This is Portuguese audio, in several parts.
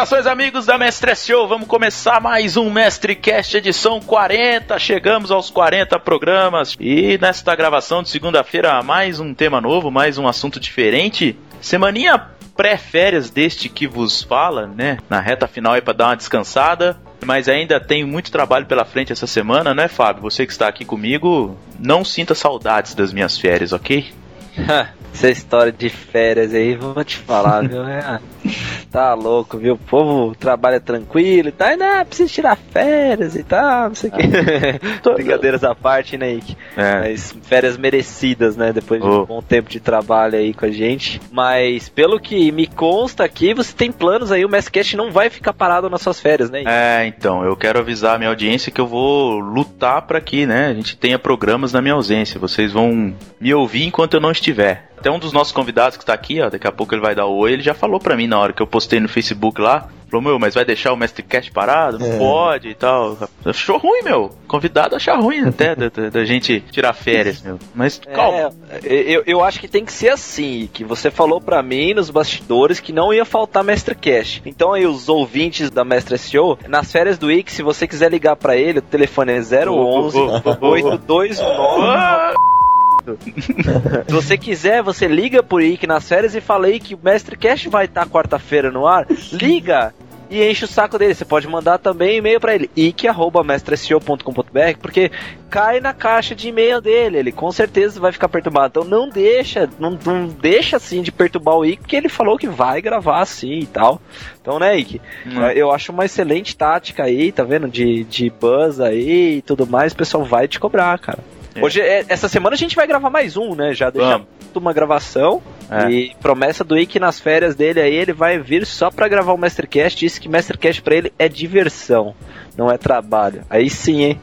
Saudações, amigos da Mestre Show. Vamos começar mais um MestreCast edição 40. Chegamos aos 40 programas. E nesta gravação de segunda-feira, mais um tema novo, mais um assunto diferente. Semaninha pré-férias deste que vos fala, né? Na reta final aí pra dar uma descansada. Mas ainda tem muito trabalho pela frente essa semana, né, Fábio? Você que está aqui comigo, não sinta saudades das minhas férias, ok? Essa história de férias aí, vou te falar, viu? Tá louco, viu? O povo trabalha tranquilo e tal, e não, precisa tirar férias e tal, não sei o que. Brincadeiras à parte, né, Ike? Mas férias merecidas, né? Depois de um bom tempo de trabalho aí com a gente. Mas pelo que me consta aqui, você tem planos aí, o MestreCast não vai ficar parado nas suas férias, né, Ike? Então, eu quero avisar a minha audiência que eu vou lutar pra que, né, a gente tenha programas na minha ausência. Vocês vão me ouvir enquanto eu não estiver. Até um dos nossos convidados que tá aqui, ó, daqui a pouco ele vai dar o oi, ele já falou pra mim na hora que eu postei no Facebook lá, falou, mas vai deixar o MestreCast parado? Não pode e tal. Achou ruim, meu. Convidado achar ruim até da gente tirar férias, meu. Mas calma. Eu acho que tem que ser assim, que você falou pra mim nos bastidores que não ia faltar MestreCast. Então aí os ouvintes da Mestre Show, nas férias do Ike, se você quiser ligar pra ele, o telefone é 011 829 Se você quiser, você liga por Ike nas férias e fala aí que o MestreCast vai estar quarta-feira no ar. Liga e enche o saco dele. Você pode mandar também e-mail pra ele, ike@mestreshow.com.br, porque cai na caixa de e-mail dele. Ele com certeza vai ficar perturbado. Então não deixa assim de perturbar o Ike, porque ele falou que vai gravar assim e tal. Então, né, Ike? Eu acho uma excelente tática aí, tá vendo? De buzz aí e tudo mais. O pessoal vai te cobrar, cara. Hoje, essa semana a gente vai gravar mais um, né? Já deixamos uma gravação. E promessa do Ike nas férias dele aí, ele vai vir só pra gravar o MestreCast. Disse que MestreCast pra ele é diversão, não é trabalho. Aí sim, hein?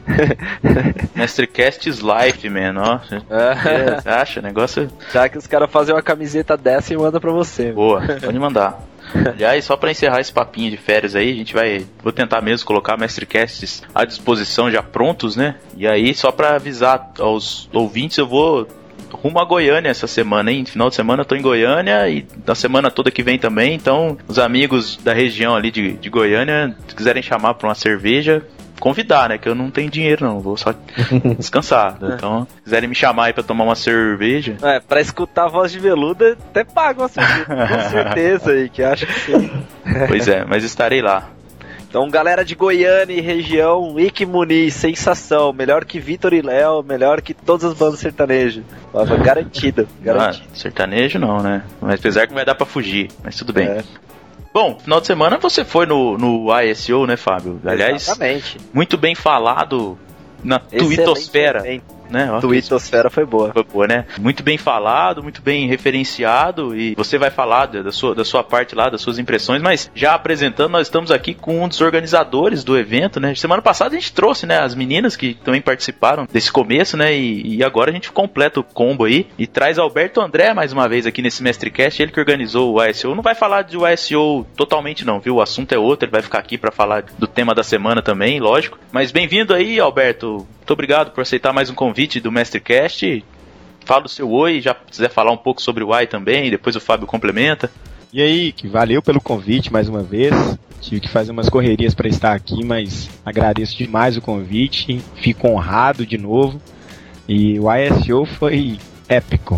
MestreCast is life, man, ó. Você acha? Negócio... Já que os caras fazem uma camiseta dessa e mandam pra você. Boa, pode mandar. Aliás, só pra encerrar esse papinho de férias aí, a gente vou tentar mesmo colocar MestreCasts à disposição já prontos, né? E aí, só pra avisar aos ouvintes, eu vou rumo a Goiânia essa semana, hein? Final de semana eu tô em Goiânia e na semana toda que vem também, então os amigos da região ali de Goiânia, se quiserem chamar pra uma cerveja, convidar, né? Que eu não tenho dinheiro não, vou só descansar. Então, se quiserem me chamar aí pra tomar uma cerveja... pra escutar a voz de veluda, até pago uma cerveja, com certeza aí, que acho que sim. Pois é, mas estarei lá. Então, galera de Goiânia e região, Ike Muniz, sensação, melhor que Vitor e Léo, melhor que todas as bandas sertanejas. Garantido. Sertanejo não, né? Mas apesar que vai dar pra fugir, mas tudo bem. Bom, final de semana você foi no ISO, né, Fábio? Aliás, exatamente. Muito bem falado na Twittosfera. Né? Twittosfera foi boa. Foi boa, né? Muito bem falado, muito bem referenciado, e você vai falar da sua parte lá, das suas impressões, mas já apresentando, nós estamos aqui com um dos organizadores do evento, né? Semana passada a gente trouxe, né, as meninas que também participaram desse começo, né? E agora a gente completa o combo aí e traz Alberto André mais uma vez aqui nesse MestreCast, ele que organizou o ISO. Não vai falar de ISO totalmente não, viu? O assunto é outro, ele vai ficar aqui para falar do tema da semana também, lógico. Mas bem-vindo aí, Alberto. Muito obrigado por aceitar mais um convite do MestreCast. Fala o seu oi, já quiser falar um pouco sobre o AI também, depois o Fábio complementa. E aí, que valeu pelo convite mais uma vez. Tive que fazer umas correrias para estar aqui, mas agradeço demais o convite, fico honrado de novo. E o ISO foi épico,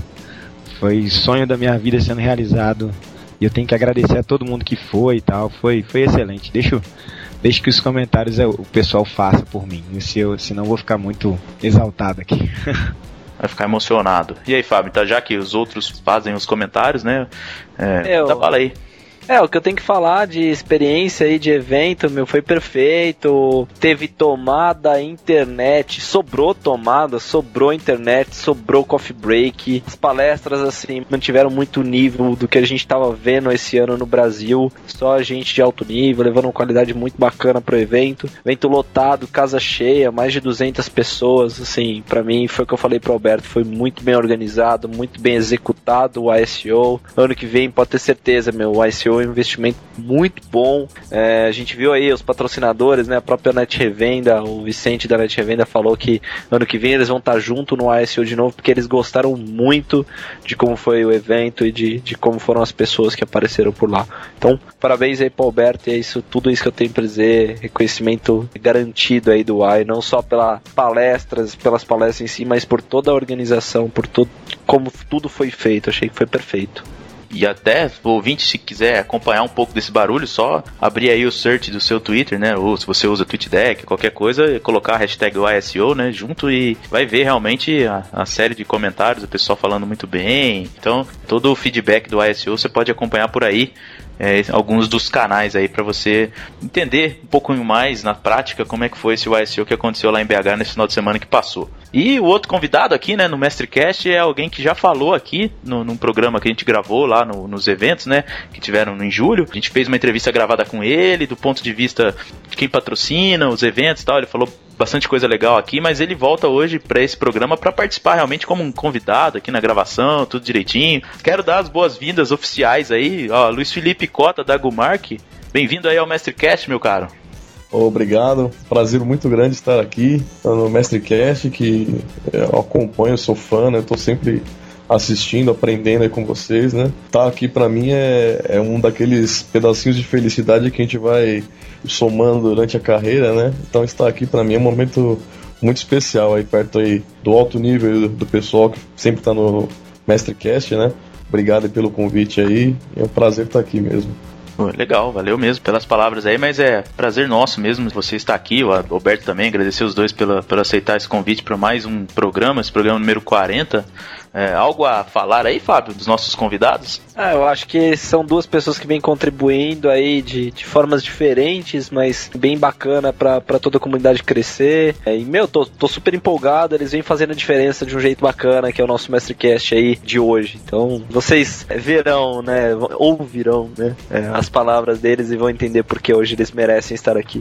foi sonho da minha vida sendo realizado. E eu tenho que agradecer a todo mundo que foi e tal, foi excelente. Deixa que os comentários o pessoal faça por mim, senão eu vou ficar muito exaltado aqui. Vai ficar emocionado. E aí, Fábio, então, já que os outros fazem os comentários, né? Fala aí. O que eu tenho que falar de experiência aí de evento, foi perfeito. Teve tomada, internet, sobrou tomada, sobrou internet, sobrou coffee break. As palestras, assim, mantiveram muito nível do que a gente tava vendo esse ano no Brasil. Só gente de alto nível, levando uma qualidade muito bacana pro evento. Evento lotado, casa cheia, mais de 200 pessoas, assim, pra mim, foi o que eu falei pro Alberto, foi muito bem organizado, muito bem executado o ISO. Ano que vem, pode ter certeza, o ISO ICO é um investimento muito bom. A gente viu aí os patrocinadores, né? A própria Net Revenda, o Vicente da Net Revenda falou que ano que vem eles vão estar junto no ICO de novo, porque eles gostaram muito de como foi o evento e de como foram as pessoas que apareceram por lá. Então, parabéns aí pro Alberto, e é isso, tudo isso que eu tenho pra dizer, reconhecimento garantido aí do Y, não só pelas palestras em si, mas por toda a organização, por tudo, como tudo foi feito. Achei que foi perfeito. E até, o ouvinte, se quiser acompanhar um pouco desse barulho, só abrir aí o search do seu Twitter, né? Ou se você usa TweetDeck, qualquer coisa, colocar a hashtag YSO, né? Junto, e vai ver realmente a série de comentários, o pessoal falando muito bem. Então, todo o feedback do YSO você pode acompanhar por aí. Alguns dos canais aí para você entender um pouco mais na prática como é que foi esse YSO que aconteceu lá em BH nesse final de semana que passou. E o outro convidado aqui, né, no MestreCast é alguém que já falou aqui num programa que a gente gravou lá nos eventos, né, que tiveram em julho. A gente fez uma entrevista gravada com ele, do ponto de vista de quem patrocina os eventos e tal. Ele falou bastante coisa legal aqui, mas ele volta hoje para esse programa para participar realmente como um convidado aqui na gravação, tudo direitinho. Quero dar as boas-vindas oficiais aí, ó, Luiz Felipe Cota da Gumark. Bem-vindo aí ao MestreCast, meu caro. Obrigado, prazer muito grande estar aqui no MestreCast, que eu acompanho, sou fã, né? Tô sempre assistindo, aprendendo aí com vocês, né? Tá aqui pra mim é um daqueles pedacinhos de felicidade que a gente vai somando durante a carreira, né? Então estar aqui pra mim é um momento muito especial aí, perto aí do alto nível do pessoal que sempre tá no MestreCast, né? Obrigado pelo convite aí, é um prazer estar aqui mesmo. Legal, valeu mesmo pelas palavras aí, mas é prazer nosso mesmo você estar aqui, o Alberto também, agradecer os dois por aceitar esse convite para mais um programa, esse programa número 40. Algo a falar aí, Fábio, dos nossos convidados? Eu acho que são duas pessoas que vêm contribuindo aí de formas diferentes, mas bem bacana pra toda a comunidade crescer. E, tô super empolgado, eles vêm fazendo a diferença de um jeito bacana, que é o nosso MestreCast aí de hoje. Então, vocês verão, né, ouvirão, né, as palavras deles e vão entender por que hoje eles merecem estar aqui.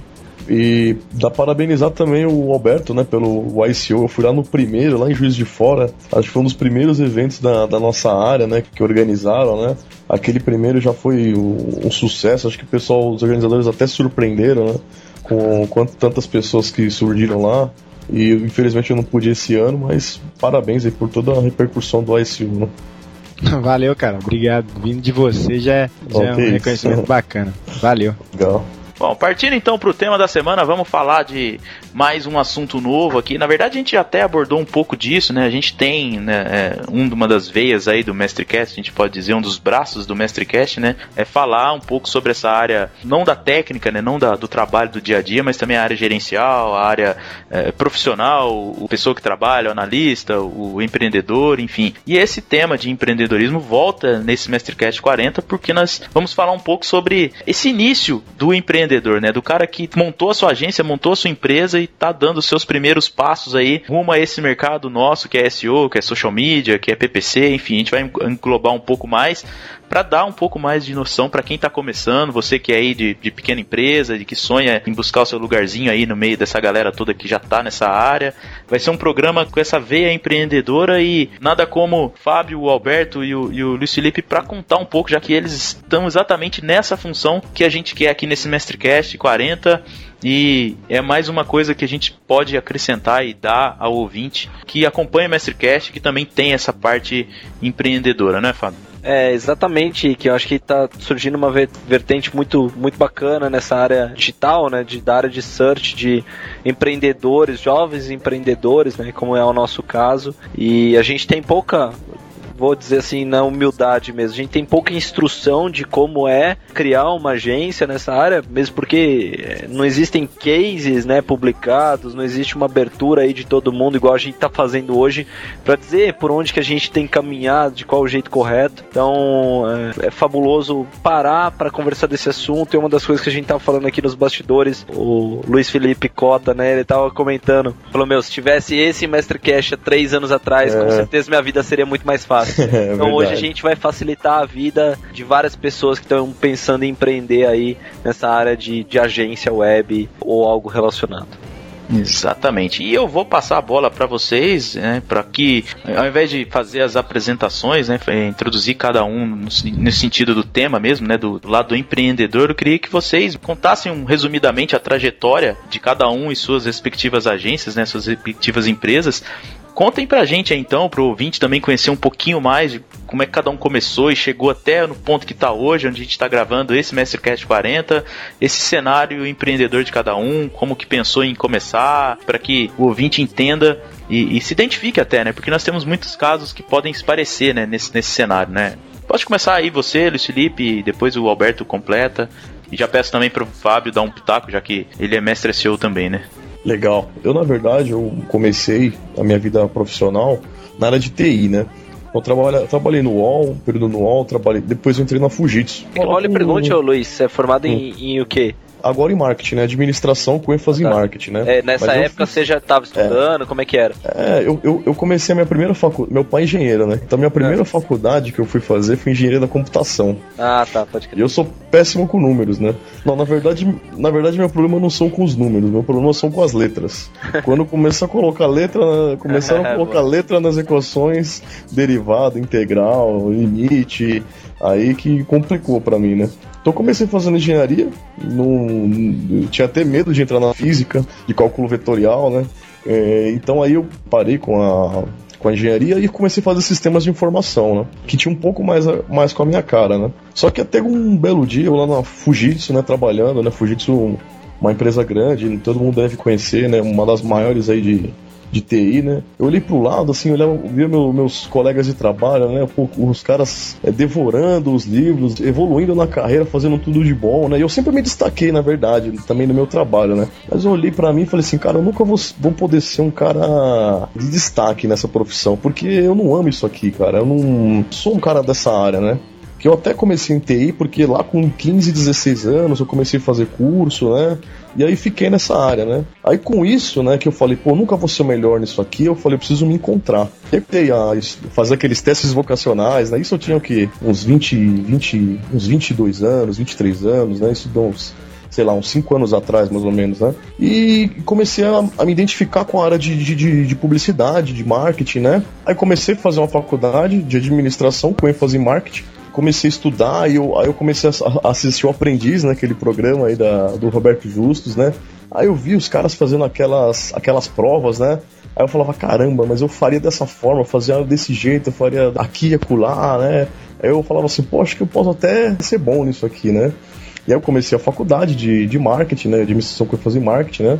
E dá pra parabenizar também o Alberto, né, pelo YCO. Eu fui lá no primeiro, lá em Juiz de Fora. Acho que foi um dos primeiros eventos da nossa área, né, que organizaram, né. Aquele primeiro já foi um sucesso. Acho que os organizadores até surpreenderam, né, com tantas pessoas que surgiram lá. E infelizmente eu não pude esse ano, mas parabéns aí por toda a repercussão do YCO, né. Valeu, cara. Obrigado. Vindo de você já é um reconhecimento bacana. Valeu. Legal. Bom, partindo então para o tema da semana, vamos falar de mais um assunto novo aqui. Na verdade, a gente até abordou um pouco disso, né? A gente tem, né, uma das veias aí do MestreCast, a gente pode dizer, um dos braços do MestreCast, né? É falar um pouco sobre essa área, não da técnica, né? Não do trabalho do dia a dia, mas também a área gerencial, a área profissional, o pessoa que trabalha, o analista, o empreendedor, enfim. E esse tema de empreendedorismo volta nesse MestreCast 40, porque nós vamos falar um pouco sobre esse início do empreendedor, né? Do cara que montou a sua agência, montou a sua empresa e tá dando os seus primeiros passos aí rumo a esse mercado nosso, que é SEO, que é social media, que é PPC, enfim, a gente vai englobar um pouco mais para dar um pouco mais de noção para quem tá começando, você que é aí de pequena empresa, de que sonha em buscar o seu lugarzinho aí no meio dessa galera toda que já tá nessa área. Vai ser um programa com essa veia empreendedora e nada como o Fábio, o Alberto e o Luiz Felipe para contar um pouco, já que eles estão exatamente nessa função que a gente quer aqui nesse MestreCast 40. E é mais uma coisa que a gente pode acrescentar e dar ao ouvinte que acompanha o MestreCast, que também tem essa parte empreendedora, né, Fábio? Exatamente, que eu acho que está surgindo uma vertente muito, muito bacana nessa área digital, né, da área de search, de empreendedores, jovens empreendedores, né, como é o nosso caso, e a gente tem pouca, vou dizer assim, na humildade mesmo, a gente tem pouca instrução de como é criar uma agência nessa área, mesmo porque não existem cases, né, publicados, não existe uma abertura aí de todo mundo, igual a gente está fazendo hoje, para dizer por onde que a gente tem caminhado, de qual o jeito correto. Então é fabuloso parar para conversar desse assunto. E uma das coisas que a gente tava falando aqui nos bastidores, o Luiz Felipe Cota, né, ele tava comentando, falou, se tivesse esse MestreCast há 3 anos atrás, com certeza minha vida seria muito mais fácil. Então hoje a gente vai facilitar a vida de várias pessoas que estão pensando em empreender aí nessa área de agência web ou algo relacionado. Exatamente. E eu vou passar a bola para vocês, né, para que, ao invés de fazer as apresentações, né, introduzir cada um no sentido do tema mesmo, né, do lado do empreendedor, eu queria que vocês contassem resumidamente a trajetória de cada um e suas respectivas agências, né, suas respectivas empresas. Contem pra gente aí, então, pro ouvinte também conhecer um pouquinho mais de como é que cada um começou e chegou até no ponto que tá hoje, onde a gente tá gravando esse MastriCast 40, esse cenário empreendedor de cada um, como que pensou em começar, para que o ouvinte entenda e se identifique até, né? Porque nós temos muitos casos que podem se parecer, né, nesse cenário, né? Pode começar aí você, Luiz Felipe, e depois o Alberto completa. E já peço também pro Fábio dar um pitaco, já que ele é mestre SEO também, né? Legal. Eu, na verdade, eu comecei a minha vida profissional na área de TI, né? Eu trabalhei no UOL, período no UOL, depois eu entrei na Fujitsu. Olha, pergunte, Luiz, você é formado em o quê? Agora em marketing, né? Administração com ênfase em marketing, né? Nessa época você já estava estudando, como é que era? Eu comecei a minha primeira faculdade, meu pai é engenheiro, né? Então minha primeira faculdade que eu fui fazer foi engenharia da computação. Ah, tá, pode crer. E eu sou péssimo com números, né? Não, na verdade meu problema não são com os números, meu problema são com as letras. Quando começaram a colocar letra nas equações, derivada, integral, limite, aí que complicou pra mim, né? Então eu comecei fazendo engenharia, eu tinha até medo de entrar na física, de cálculo vetorial, né? Então aí eu parei com a engenharia e comecei a fazer sistemas de informação, né? Que tinha um pouco mais com a minha cara, né? Só que até um belo dia, eu lá na Fujitsu, né, trabalhando, né? Fujitsu, uma empresa grande, todo mundo deve conhecer, né? Uma das maiores aí de TI, né? Eu olhei pro lado, assim, via meus colegas de trabalho, né? Os caras devorando os livros, evoluindo na carreira, fazendo tudo de bom, né? E eu sempre me destaquei, na verdade, também no meu trabalho, né? Mas eu olhei pra mim e falei assim, cara, eu nunca vou poder ser um cara de destaque nessa profissão, porque eu não amo isso aqui, cara. Eu não sou um cara dessa área, né? Que eu até comecei em TI, porque lá com 15, 16 anos eu comecei a fazer curso, né? E aí fiquei nessa área, né? Aí com isso, né, que eu falei, pô, nunca vou ser o melhor nisso aqui, eu falei, eu preciso me encontrar. Eu tentei fazer aqueles testes vocacionais, né? Isso eu tinha o quê? Uns 22 anos, 23 anos, né? Isso deu uns 5 anos atrás, mais ou menos, né? E comecei a me identificar com a área de publicidade, de marketing, né? Aí comecei a fazer uma faculdade de administração com ênfase em marketing. Comecei a estudar, aí eu comecei a assistir o Aprendiz, né? Aquele programa aí do Roberto Justus, né? Aí eu vi os caras fazendo aquelas provas, né? Aí eu falava, caramba, mas eu faria dessa forma, eu fazia desse jeito, eu faria aqui e acolá, né? Aí eu falava assim, pô, acho que eu posso até ser bom nisso aqui, né? E aí eu comecei a faculdade de marketing, né? De administração que eu fazia em marketing, né?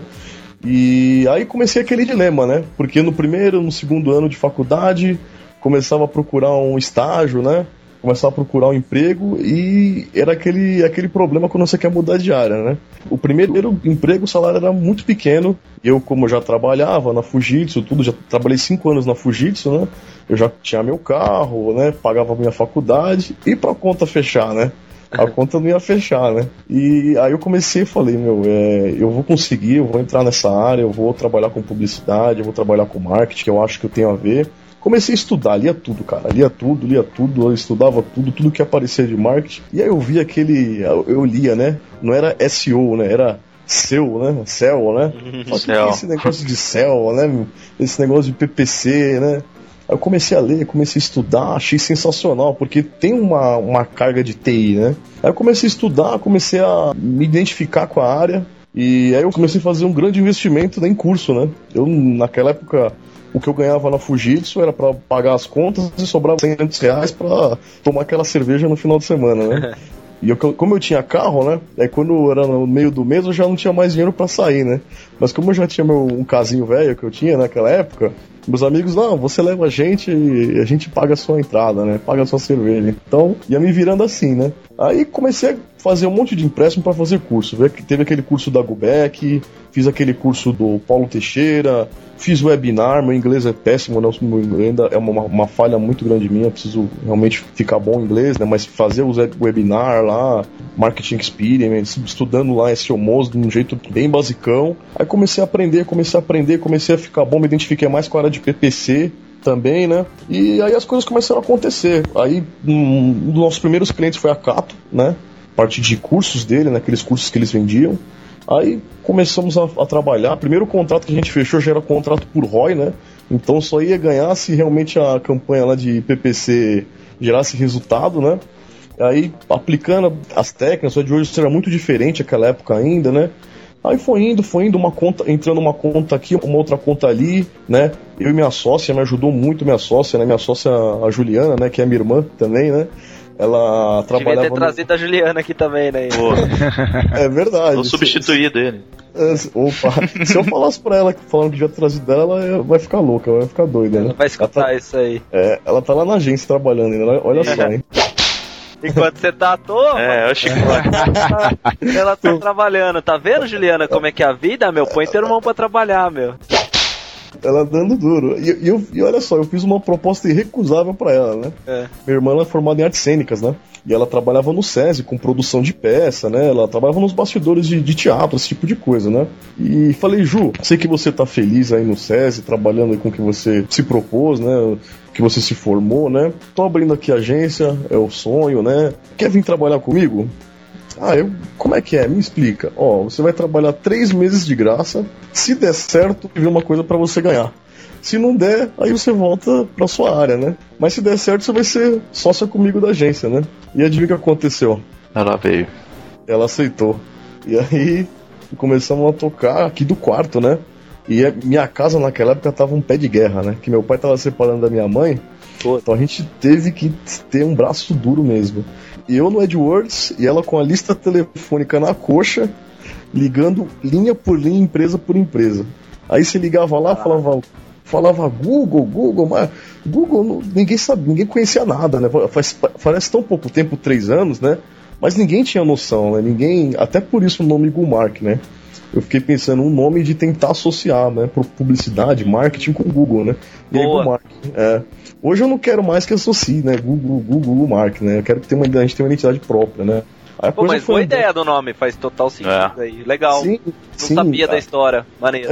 E aí comecei aquele dilema, né? Porque no segundo ano de faculdade, começava a procurar um estágio, né? Começava a procurar um emprego e era aquele problema quando você quer mudar de área, né? O primeiro emprego, o salário era muito pequeno. Eu, como já trabalhava na Fujitsu, já trabalhei 5 anos na Fujitsu, né? Eu já tinha meu carro, né? Pagava a minha faculdade e pra conta fechar, né? A conta não ia fechar, né? E aí eu comecei e falei, eu vou conseguir, eu vou entrar nessa área, eu vou trabalhar com publicidade, eu vou trabalhar com marketing, que eu acho que eu tenho a ver. Comecei a estudar, lia tudo, cara, lia tudo, eu estudava tudo que aparecia de marketing. E aí eu vi eu lia, né? Não era SEO, né? Era SEO, né? SEO, né? Só que esse negócio de SEO, né? Esse negócio de PPC, né? Aí eu comecei a ler, comecei a estudar, achei sensacional, porque tem uma carga de TI, né? Aí eu comecei a estudar, comecei a me identificar com a área, e aí eu comecei a fazer um grande investimento em curso, né? Eu, naquela época, o que eu ganhava na Fujitsu era pra pagar as contas e sobrava R$100 pra tomar aquela cerveja no final de semana, né? E como eu tinha carro, né? Aí quando era no meio do mês eu já não tinha mais dinheiro pra sair, né? Mas como eu já tinha um casinho velho que eu tinha naquela época, meus amigos, não, você leva a gente e a gente paga a sua entrada, né? Paga a sua cerveja. Então, ia me virando assim, né? Aí comecei a fazer um monte de empréstimo para fazer curso. Teve aquele curso da Gubeck, fiz aquele curso do Paulo Teixeira, fiz webinar, meu inglês é péssimo, né? Ainda é uma falha muito grande minha, preciso realmente ficar bom em inglês, né? Mas fazer os webinar lá, Marketing Experience, estudando lá SEO Moz de um jeito bem basicão. Aí comecei a aprender, comecei a ficar bom, me identifiquei mais com a área de PPC também, né? E aí as coisas começaram a acontecer. Aí um dos nossos primeiros clientes foi a Cato, né? Parte de cursos dele, né? Aqueles cursos que eles vendiam. Aí começamos a trabalhar. Primeiro contrato que a gente fechou já era contrato por ROI, né? Então só ia ganhar se realmente a campanha lá de PPC gerasse resultado, né? Aí aplicando as técnicas, o de hoje era muito diferente naquela época ainda, né? Aí foi indo, uma conta, entrando uma conta aqui, uma outra conta ali, né? Eu e minha sócia, me ajudou muito minha sócia, né? Minha sócia, a Juliana, né? Que é minha irmã também, né? Ela trabalhava... Devia ter trazido a Juliana aqui também, né? É verdade. Vou substituir dele. Opa, se eu falasse pra ela falando que já trazido dela, ela vai ficar louca, vai ficar doida, né? Ela vai escutar isso aí. Ela tá lá na agência trabalhando ainda, olha só, hein? Enquanto você tá à toa, ela tá trabalhando. Tá vendo, Juliana, como é que é a vida, meu? Põe teu irmão pra trabalhar, meu. Ela dando duro. E olha só, eu fiz uma proposta irrecusável pra ela, né? Minha irmã é formada em artes cênicas, né? E ela trabalhava no SESI com produção de peça, né? Ela trabalhava nos bastidores de teatro, esse tipo de coisa, né? E falei, Ju, sei que você tá feliz aí no SESI, trabalhando com o que você se propôs, né? Que você se formou, né? Tô abrindo aqui a agência, é o sonho, né? Quer vir trabalhar comigo? Como é que é? Me explica. Você vai trabalhar 3 meses de graça. Se der certo, vem uma coisa pra você ganhar. Se não der, aí você volta pra sua área, né? Mas se der certo, você vai ser sócia comigo da agência, né? E adivinha o que aconteceu? Ela veio. Ela aceitou. E aí, começamos a tocar aqui do quarto, né? E minha casa naquela época tava um pé de guerra, né? Que meu pai tava separando da minha mãe. Então a gente teve que ter um braço duro mesmo. E eu no AdWords e ela com a lista telefônica na coxa, ligando linha por linha, empresa por empresa. Aí você ligava lá, falava Google, mas Google ninguém sabia, ninguém conhecia nada, né? Parece tão pouco tempo, 3 anos, né? Mas ninguém tinha noção, né? Até por isso o nome Google, né? Eu fiquei pensando um nome de tentar associar, né? Publicidade, marketing com Google, né? E aí, Google Marketing. Hoje eu não quero mais que associe, né? Google Marketing, né? Eu quero que a gente tenha uma identidade própria, né? Mas boa ideia do nome, faz total sentido aí. Legal. Sim, não sabia da história. Maneiro.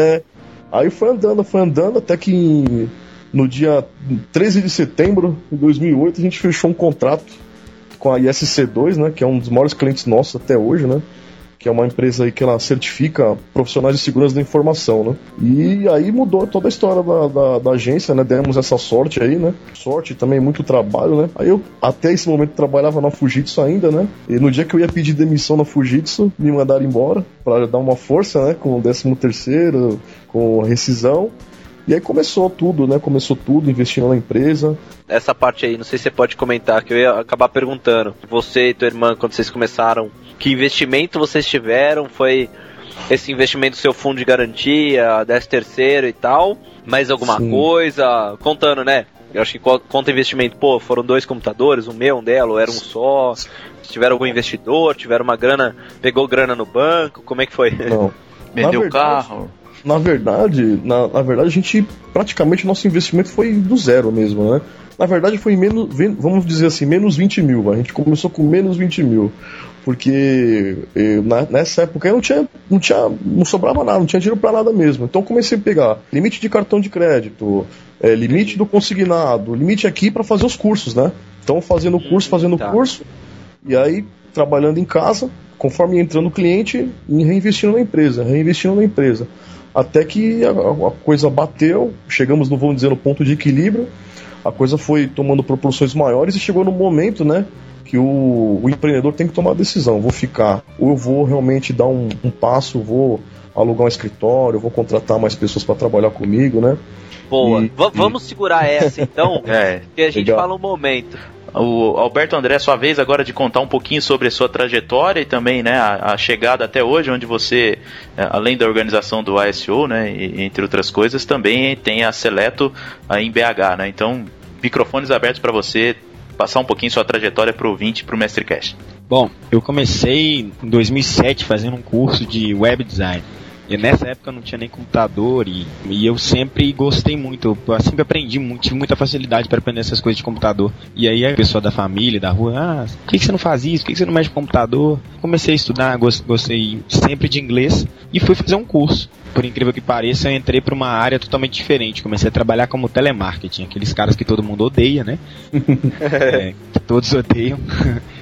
Aí foi andando, até que no dia 13 de setembro de 2008 a gente fechou um contrato com a ISC2, né? Que é um dos maiores clientes nossos até hoje, né? Que é uma empresa aí que ela certifica profissionais de segurança da informação, né? E aí mudou toda a história da agência, né? Demos essa sorte aí, né? Sorte também, muito trabalho, né? Aí eu, até esse momento, trabalhava na Fujitsu ainda, né? E no dia que eu ia pedir demissão na Fujitsu, me mandaram embora pra dar uma força, né? Com o 13º, com rescisão. E aí começou tudo, né? Investindo na empresa. Essa parte aí, não sei se você pode comentar, que eu ia acabar perguntando. Você e tua irmã, quando vocês começaram, que investimento vocês tiveram? Foi esse investimento do seu fundo de garantia, 13º e tal? Mais alguma coisa? Contando, né? Eu acho que conta investimento, foram 2 computadores, um meu, um dela, ou era um só? Tiveram algum investidor, tiveram uma grana, pegou grana no banco, como é que foi? Não. Vendeu o carro? Na verdade, a gente, praticamente, nosso investimento foi do zero mesmo, né? Na verdade, foi menos, vamos dizer assim, menos 20 mil. A gente começou com menos 20 mil. Porque nessa época não sobrava nada, não tinha dinheiro pra nada mesmo. Então eu comecei a pegar limite de cartão de crédito, limite do consignado, limite aqui pra fazer os cursos, né? Então fazendo curso, e aí trabalhando em casa, conforme entrando o cliente, e reinvestindo na empresa. Até que a coisa bateu, chegamos, vamos dizer, no ponto de equilíbrio, a coisa foi tomando proporções maiores e chegou no momento, né, que o empreendedor tem que tomar a decisão, vou ficar, ou eu vou realmente dar um passo, vou alugar um escritório, vou contratar mais pessoas para trabalhar comigo, né. Boa, vamos segurar essa então, que a gente legal. Fala um momento. O Alberto André, sua vez agora de contar um pouquinho sobre a sua trajetória e também, né, a chegada até hoje, onde você, além da organização do ISO, né, e, entre outras coisas, também tem a Seleto em BH, né? Então, microfones abertos para você passar um pouquinho sua trajetória para o ouvinte e para o MestreCast. Bom, eu comecei em 2007 fazendo um curso de web design. E nessa época eu não tinha nem computador e eu sempre gostei muito, eu sempre aprendi muito, tive muita facilidade para aprender essas coisas de computador. E aí a pessoa da família, da rua, por que você não faz isso? Por que você não mexe com computador? Comecei a estudar, gostei sempre de inglês e fui fazer um curso. Por incrível que pareça, eu entrei para uma área totalmente diferente. Comecei a trabalhar como telemarketing, aqueles caras que todo mundo odeia, né? Que todos odeiam.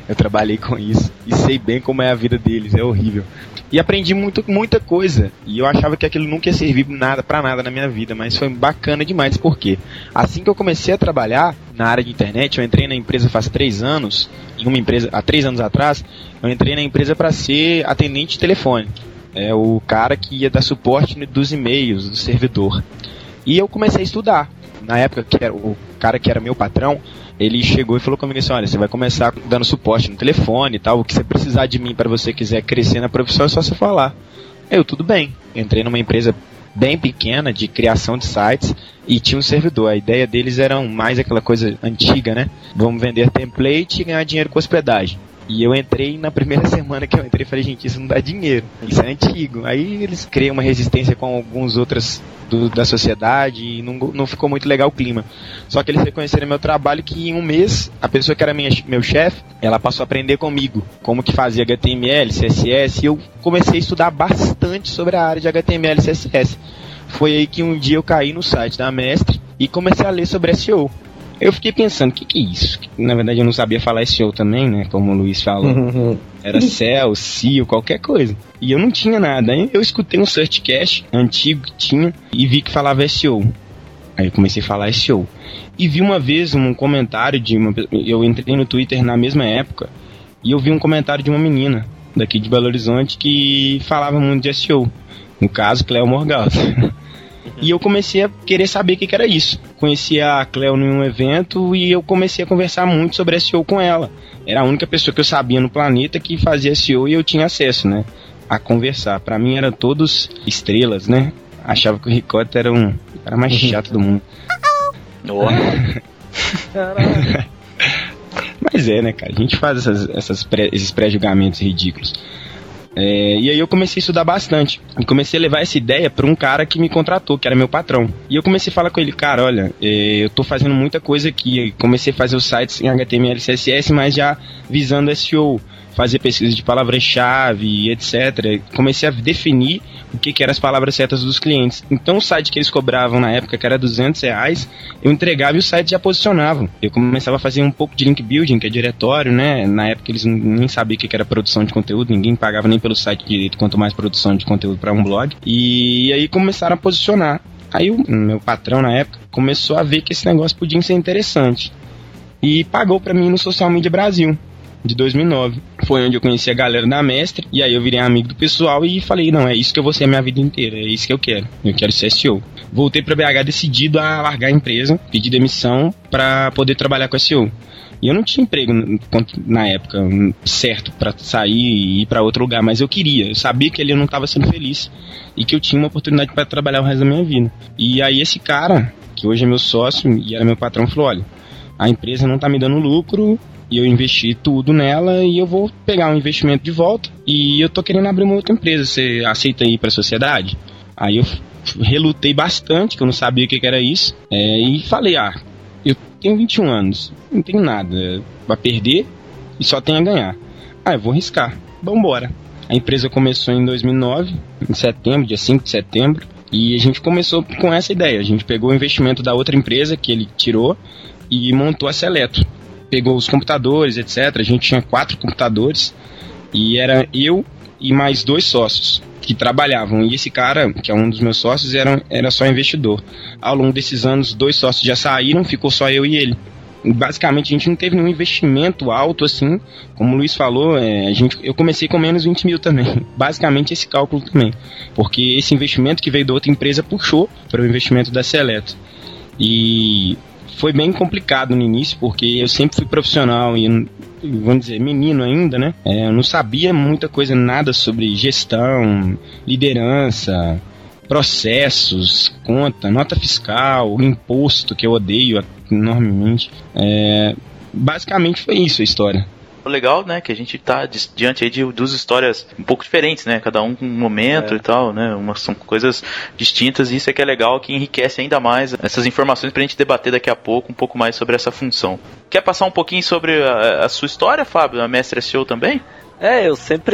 Eu trabalhei com isso e sei bem como é a vida deles, é horrível. E aprendi muita coisa. E eu achava que aquilo nunca ia servir pra nada na minha vida, mas foi bacana demais. Por quê? Assim que eu comecei a trabalhar na área de internet, eu entrei na empresa faz 3 anos, há 3 anos atrás, eu entrei na empresa para ser atendente de telefone. É o cara que ia dar suporte dos e-mails, do servidor. E eu comecei a estudar. Na época, o cara que era meu patrão, ele chegou e falou comigo assim, olha, você vai começar dando suporte no telefone e tal, o que você precisar de mim para você quiser crescer na profissão é só você falar. Eu, tudo bem. Entrei numa empresa bem pequena de criação de sites e tinha um servidor. A ideia deles era mais aquela coisa antiga, né? Vamos vender template e ganhar dinheiro com hospedagem. E eu entrei, na primeira semana que eu entrei, falei, gente, isso não dá dinheiro, isso é antigo. Aí eles criam uma resistência com alguns outros da sociedade e não ficou muito legal o clima. Só que eles reconheceram meu trabalho que em um mês, a pessoa que era meu chefe, ela passou a aprender comigo como que fazia HTML, CSS, e eu comecei a estudar bastante sobre a área de HTML e CSS. Foi aí que um dia eu caí no site da Mestre e comecei a ler sobre SEO. Eu fiquei pensando, o que é isso? Na verdade eu não sabia falar SEO também, né? Como o Luiz falou. Era SEO, SEO, qualquer coisa. E eu não tinha nada. Aí eu escutei um Searchcast antigo que tinha e vi que falava SEO. Aí eu comecei a falar SEO. E vi uma vez um comentário eu entrei no Twitter na mesma época e eu vi um comentário de uma menina daqui de Belo Horizonte que falava muito de SEO. No caso, Cleo Morgado. E eu comecei a querer saber o que era isso. Conheci a Cleo em um evento e eu comecei a conversar muito sobre SEO com ela. Era a única pessoa que eu sabia no planeta que fazia SEO e eu tinha acesso, né, a conversar. Pra mim eram todos estrelas, né? Achava que o Ricota era o cara mais chato do mundo. Mas né, cara? A gente faz esses pré-julgamentos ridículos. E aí eu comecei a estudar bastante. E comecei a levar essa ideia para um cara que me contratou, que era meu patrão. E eu comecei a falar com ele, cara, olha, eu tô fazendo muita coisa aqui. Comecei a fazer os sites em HTML e CSS, mas já visando SEO. Fazer pesquisa de palavras-chave, etc. Comecei a definir o que eram as palavras certas dos clientes. Então o site que eles cobravam na época, que era R$200, eu entregava e o site já posicionava. Eu começava a fazer um pouco de link building, que é diretório, né? Na época eles nem sabiam o que era produção de conteúdo, ninguém pagava nem pelo site direito, quanto mais produção de conteúdo para um blog. E aí começaram a posicionar. Aí o meu patrão na época começou a ver que esse negócio podia ser interessante. E pagou para mim no Social Media Brasil, de 2009. Foi onde eu conheci a galera da Mestre, e aí eu virei amigo do pessoal e falei, não, é isso que eu vou ser a minha vida inteira, é isso que eu quero ser SEO. Voltei pra BH decidido a largar a empresa, pedir demissão pra poder trabalhar com SEO. E eu não tinha emprego na época certo pra sair e ir pra outro lugar, mas eu sabia que ali eu não tava sendo feliz e que eu tinha uma oportunidade pra trabalhar o resto da minha vida. E aí esse cara, que hoje é meu sócio e era meu patrão, falou, olha, a empresa não tá me dando lucro, e eu investi tudo nela e eu vou pegar um investimento de volta e eu tô querendo abrir uma outra empresa, você aceita ir pra sociedade? Aí eu relutei bastante, que eu não sabia o que era isso, e falei, eu tenho 21 anos, não tenho nada pra perder e só tenho a ganhar. Eu vou arriscar, vambora. A empresa começou em 2009, em setembro, dia 5 de setembro, e a gente começou com essa ideia. A gente pegou o investimento da outra empresa que ele tirou e montou a Seleto. Pegou os computadores, etc. A gente tinha 4 computadores e era eu e mais 2 sócios que trabalhavam. E esse cara, que é um dos meus sócios, era só investidor. Ao longo desses anos, 2 sócios já saíram, ficou só eu e ele. Basicamente, a gente não teve nenhum investimento alto assim. Como o Luiz falou, eu comecei com menos 20 mil também. Basicamente, esse cálculo também. Porque esse investimento que veio da outra empresa puxou para o investimento da Seleto. E foi bem complicado no início, porque eu sempre fui profissional e, vamos dizer, menino ainda, né? Eu não sabia muita coisa, nada sobre gestão, liderança, processos, conta, nota fiscal, imposto, que eu odeio enormemente. Basicamente foi isso a história. Legal, né, que a gente tá diante aí de duas histórias um pouco diferentes, né, cada um com um momento e tal, né, são coisas distintas e isso é que é legal, que enriquece ainda mais essas informações pra gente debater daqui a pouco um pouco mais sobre essa função. Quer passar um pouquinho sobre a sua história, Fábio, a Mestre SEO também? Eu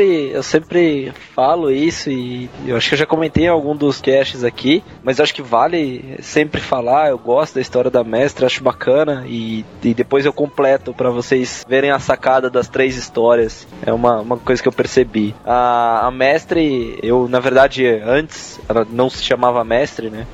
sempre falo isso e eu acho que eu já comentei em algum dos casts aqui, mas eu acho que vale sempre falar. Eu gosto da história da Mestre, acho bacana e depois eu completo pra vocês verem a sacada das 3 histórias. É uma coisa que eu percebi. A Mestre, eu na verdade antes ela não se chamava Mestre, né?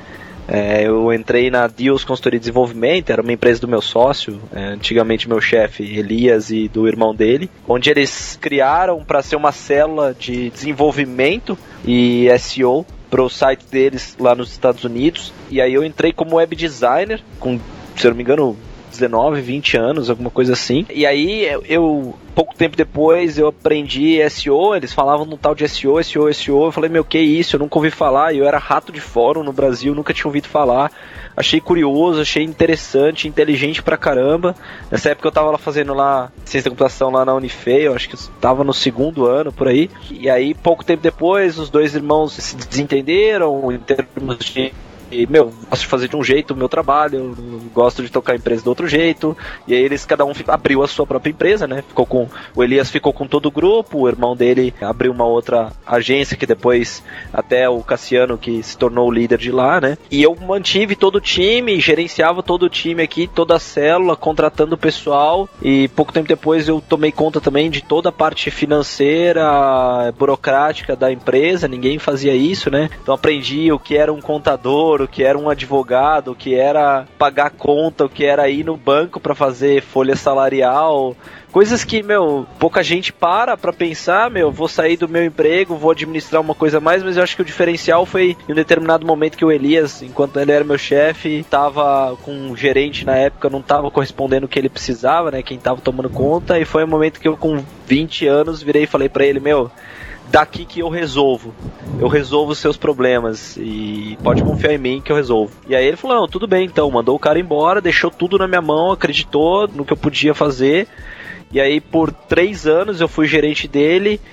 Eu entrei na Deals Consultoria de Desenvolvimento, era uma empresa do meu sócio, antigamente meu chefe Elias e do irmão dele, onde eles criaram para ser uma célula de desenvolvimento e SEO para o site deles lá nos Estados Unidos. E aí eu entrei como web designer, com, se eu não me engano, 19, 20 anos, alguma coisa assim. E aí eu pouco tempo depois eu aprendi SEO, eles falavam no tal de SEO, eu falei, meu, que isso, eu nunca ouvi falar, e eu era rato de fórum no Brasil, nunca tinha ouvido falar, achei curioso, achei interessante, inteligente pra caramba. Nessa época eu tava lá fazendo lá ciência da computação lá na Unifei, eu acho que eu tava no 2º ano, por aí, e aí pouco tempo depois os 2 irmãos se desentenderam em termos de gosto de fazer de um jeito o meu trabalho, gosto de tocar a empresa do outro jeito, e aí cada um abriu a sua própria empresa, né? O Elias ficou com todo o grupo, o irmão dele abriu uma outra agência, que depois até o Cassiano, que se tornou o líder de lá, né? E eu mantive todo o time, gerenciava todo o time aqui, toda a célula, contratando o pessoal, e pouco tempo depois eu tomei conta também de toda a parte financeira, burocrática da empresa, ninguém fazia isso, né? Então aprendi o que era um contador, o que era um advogado, o que era pagar conta, o que era ir no banco para fazer folha salarial, coisas que, pouca gente para pensar, vou sair do meu emprego, vou administrar uma coisa a mais, mas eu acho que o diferencial foi em um determinado momento que o Elias, enquanto ele era meu chefe, tava com um gerente na época, não tava correspondendo o que ele precisava, né, quem tava tomando conta, e foi um momento que eu com 20 anos virei e falei pra ele, daqui que eu resolvo os seus problemas e pode confiar em mim que eu resolvo. E aí ele falou, não, tudo bem então, mandou o cara embora, deixou tudo na minha mão, acreditou no que eu podia fazer, e aí por 3 anos eu fui gerente dele.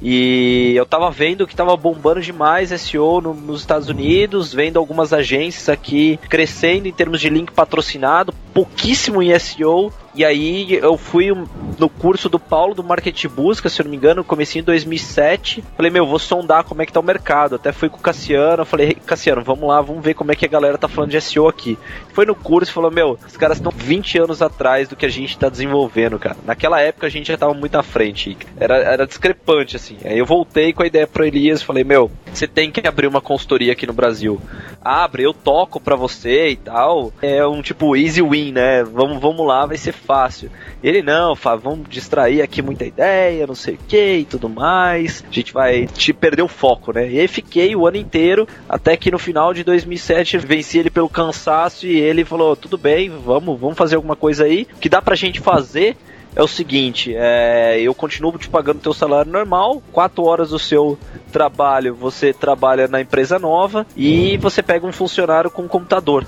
E eu tava vendo que tava bombando demais SEO nos Estados Unidos, vendo algumas agências aqui crescendo em termos de link patrocinado, pouquíssimo em SEO. E aí eu fui no curso do Paulo do Market Busca, se eu não me engano, comecei em 2007. Falei, vou sondar como é que tá o mercado. Até fui com o Cassiano, falei, Cassiano, vamos lá, vamos ver como é que a galera tá falando de SEO aqui. Foi no curso e falou, os caras estão 20 anos atrás do que a gente tá desenvolvendo, cara. Naquela época a gente já tava muito à frente. Era discrepante, assim. Aí eu voltei com a ideia pro Elias, falei, você tem que abrir uma consultoria aqui no Brasil. Abre, eu toco pra você e tal. É um tipo easy win, né? Vamos lá, vai ser fácil. Ele, não, vamos distrair aqui muita ideia, não sei o que e tudo mais. A gente vai te perder o foco, né? E aí fiquei o ano inteiro, até que no final de 2007 venci ele pelo cansaço e ele falou, tudo bem, vamos fazer alguma coisa aí. O que dá pra gente fazer é o seguinte, eu continuo te pagando teu salário normal, 4 horas do seu trabalho você trabalha na empresa nova e você pega um funcionário com um computador.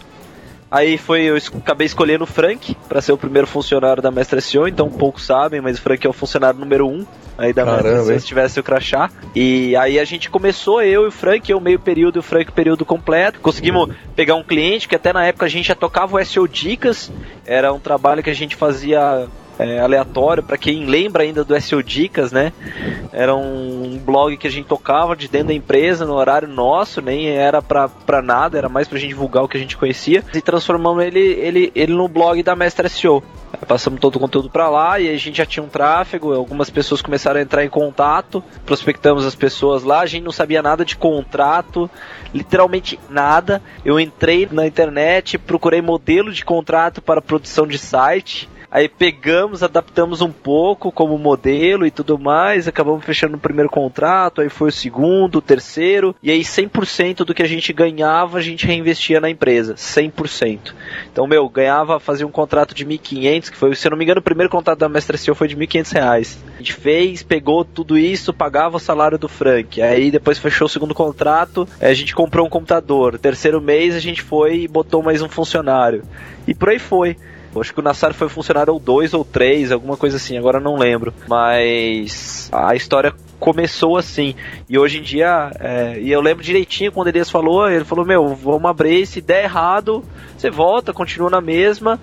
Aí eu acabei escolhendo o Frank para ser o primeiro funcionário da Mestre SEO, então poucos sabem, mas o Frank é o funcionário número 1 aí da Mestre SEO, se tivesse o crachá. E aí a gente começou, eu e o Frank, eu meio período e o Frank período completo. Conseguimos pegar um cliente que até na época a gente já tocava o SEO Dicas, era um trabalho que a gente fazia aleatório, para quem lembra ainda do SEO Dicas, né? Era um blog que a gente tocava de dentro da empresa, no horário nosso, nem era pra nada, era mais pra gente divulgar o que a gente conhecia, e transformamos ele no blog da Mestre SEO. Passamos todo o conteúdo pra lá e a gente já tinha um tráfego, algumas pessoas começaram a entrar em contato, prospectamos as pessoas lá, a gente não sabia nada de contrato, literalmente nada. Eu entrei na internet, procurei modelo de contrato para produção de site, aí pegamos, adaptamos um pouco como modelo e tudo mais, acabamos fechando o primeiro contrato, aí foi o segundo, o terceiro, e aí 100% do que a gente ganhava, a gente reinvestia na empresa, 100%. Então, fazia um contrato de 1.500, que foi, se eu não me engano, o primeiro contrato da Mestre SEO foi de R$1.500. A gente pegou tudo isso, pagava o salário do Frank, aí depois fechou o segundo contrato, a gente comprou um computador, terceiro mês a gente foi e botou mais um funcionário, e por aí foi. Acho que o Nassar foi funcionário ou 2 ou 3, alguma coisa assim, agora não lembro. Mas a história começou assim. E hoje em dia, e eu lembro direitinho quando ele falou, vamos abrir, se der errado, você volta, continua na mesma.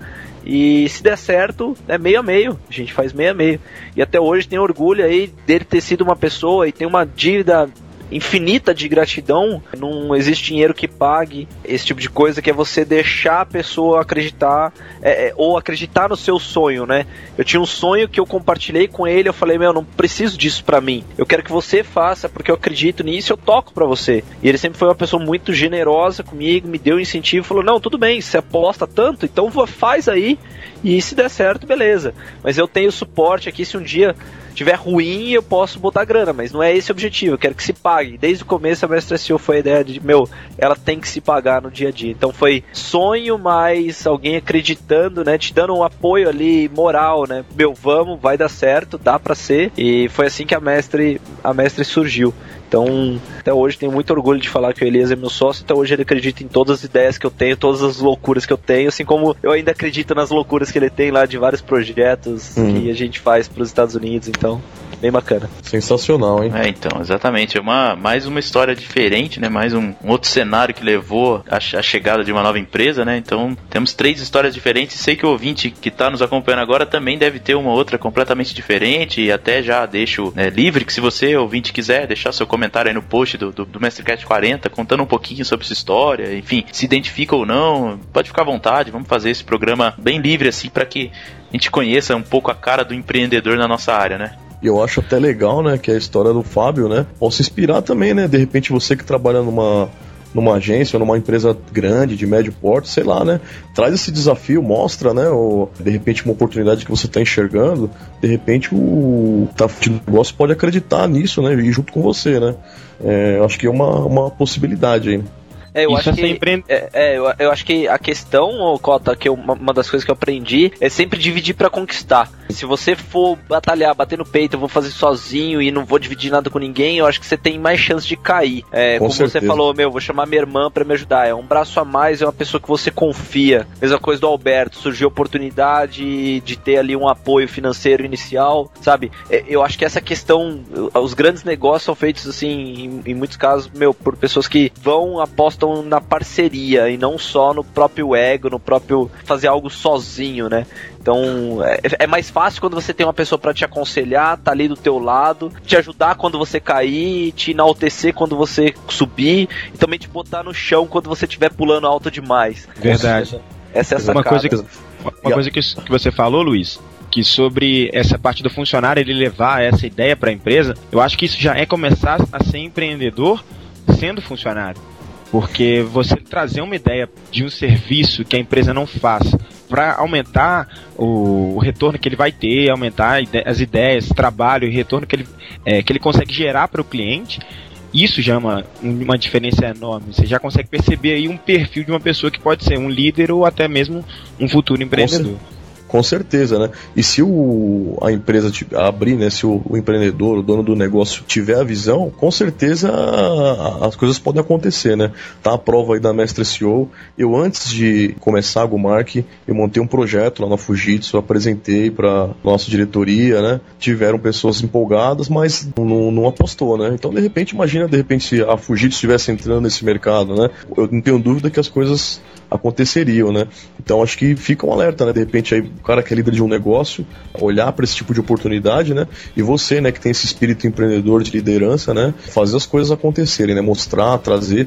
E se der certo, é meio a meio. A gente faz meio a meio. E até hoje tem orgulho aí dele ter sido uma pessoa e tem uma dívida infinita de gratidão. Não existe dinheiro que pague esse tipo de coisa, que é você deixar a pessoa acreditar, ou acreditar no seu sonho, né? Eu tinha um sonho que eu compartilhei com ele, eu falei, não preciso disso pra mim, eu quero que você faça porque eu acredito nisso, eu toco pra você. E ele sempre foi uma pessoa muito generosa comigo, me deu incentivo, falou, não, tudo bem, você aposta tanto, então faz aí, e se der certo, beleza. Mas eu tenho suporte aqui, se um dia tiver ruim, eu posso botar grana, mas não é esse o objetivo, eu quero que se pague. Desde o começo a Mestre SEO foi a ideia de, ela tem que se pagar no dia a dia. Então foi sonho, mas alguém acreditando, né, te dando um apoio ali moral, né, vamos, vai dar certo, dá pra ser. E foi assim que a Mestre surgiu. Então, até hoje tenho muito orgulho de falar que o Elias é meu sócio. Até hoje ele acredita em todas as ideias que eu tenho, todas as loucuras que eu tenho, assim como eu ainda acredito nas loucuras que ele tem lá de vários projetos que a gente faz para os Estados Unidos. Então, bem bacana. Sensacional, hein? Então, exatamente. É mais uma história diferente, né? Mais um outro cenário que levou a chegada de uma nova empresa, né? Então, temos 3 histórias diferentes. Sei que o ouvinte que está nos acompanhando agora também deve ter uma outra completamente diferente. E até já deixo livre que, se você, ouvinte, quiser deixar seu comentário aí no post do MestreCast 40, contando um pouquinho sobre sua história, enfim, se identifica ou não, pode ficar à vontade. Vamos fazer esse programa bem livre, assim, para que a gente conheça um pouco a cara do empreendedor na nossa área, né? E eu acho até legal, né, que a história do Fábio, né, possa inspirar também, né, de repente você que trabalha numa agência ou numa empresa grande, de médio porte, sei lá, né, traz esse desafio, mostra, né, ou de repente uma oportunidade que você está enxergando, de repente o negócio pode acreditar nisso, né, e junto com você, né, eu acho que é uma possibilidade aí. Eu acho que a questão, Cota, que uma das coisas que eu aprendi é sempre dividir pra conquistar. Se você for batalhar, bater no peito, eu vou fazer sozinho e não vou dividir nada com ninguém, eu acho que você tem mais chance de cair. Como certeza. Você falou, vou chamar minha irmã pra me ajudar. É um braço a mais, é uma pessoa que você confia. Mesma coisa do Alberto, surgiu a oportunidade de ter ali um apoio financeiro inicial, sabe? Eu acho que essa questão, os grandes negócios são feitos assim, em muitos casos, por pessoas que apostam na parceria e não só no próprio ego, no próprio fazer algo sozinho, né? Então, é mais fácil quando você tem uma pessoa pra te aconselhar, tá ali do teu lado, te ajudar quando você cair, te enaltecer quando você subir e também te botar no chão quando você estiver pulando alto demais. Verdade. Essa é a sacada. Uma coisa que você falou, Luiz, que sobre essa parte do funcionário, ele levar essa ideia para a empresa, eu acho que isso já é começar a ser empreendedor sendo funcionário. Porque você trazer uma ideia de um serviço que a empresa não faz para aumentar o retorno que ele vai ter, aumentar as ideias, trabalho e retorno que ele consegue gerar para o cliente, isso já é uma diferença enorme. Você já consegue perceber aí um perfil de uma pessoa que pode ser um líder ou até mesmo um futuro empreendedor. Com certeza, né? E se a empresa abrir, né? Se o empreendedor, o dono do negócio tiver a visão, com certeza as coisas podem acontecer, né? Tá a prova aí da Mestre SEO. Eu, antes de começar a GoMark, eu montei um projeto lá na Fujitsu, apresentei para nossa diretoria, né? Tiveram pessoas empolgadas, mas não apostou, né? Então, de repente, imagina, se a Fujitsu estivesse entrando nesse mercado, né? Eu não tenho dúvida que as coisas aconteceriam, né? Então acho que fica um alerta, né? De repente aí o cara que é líder de um negócio, olhar para esse tipo de oportunidade, né? E você, né, que tem esse espírito empreendedor de liderança, né? Fazer as coisas acontecerem, né? Mostrar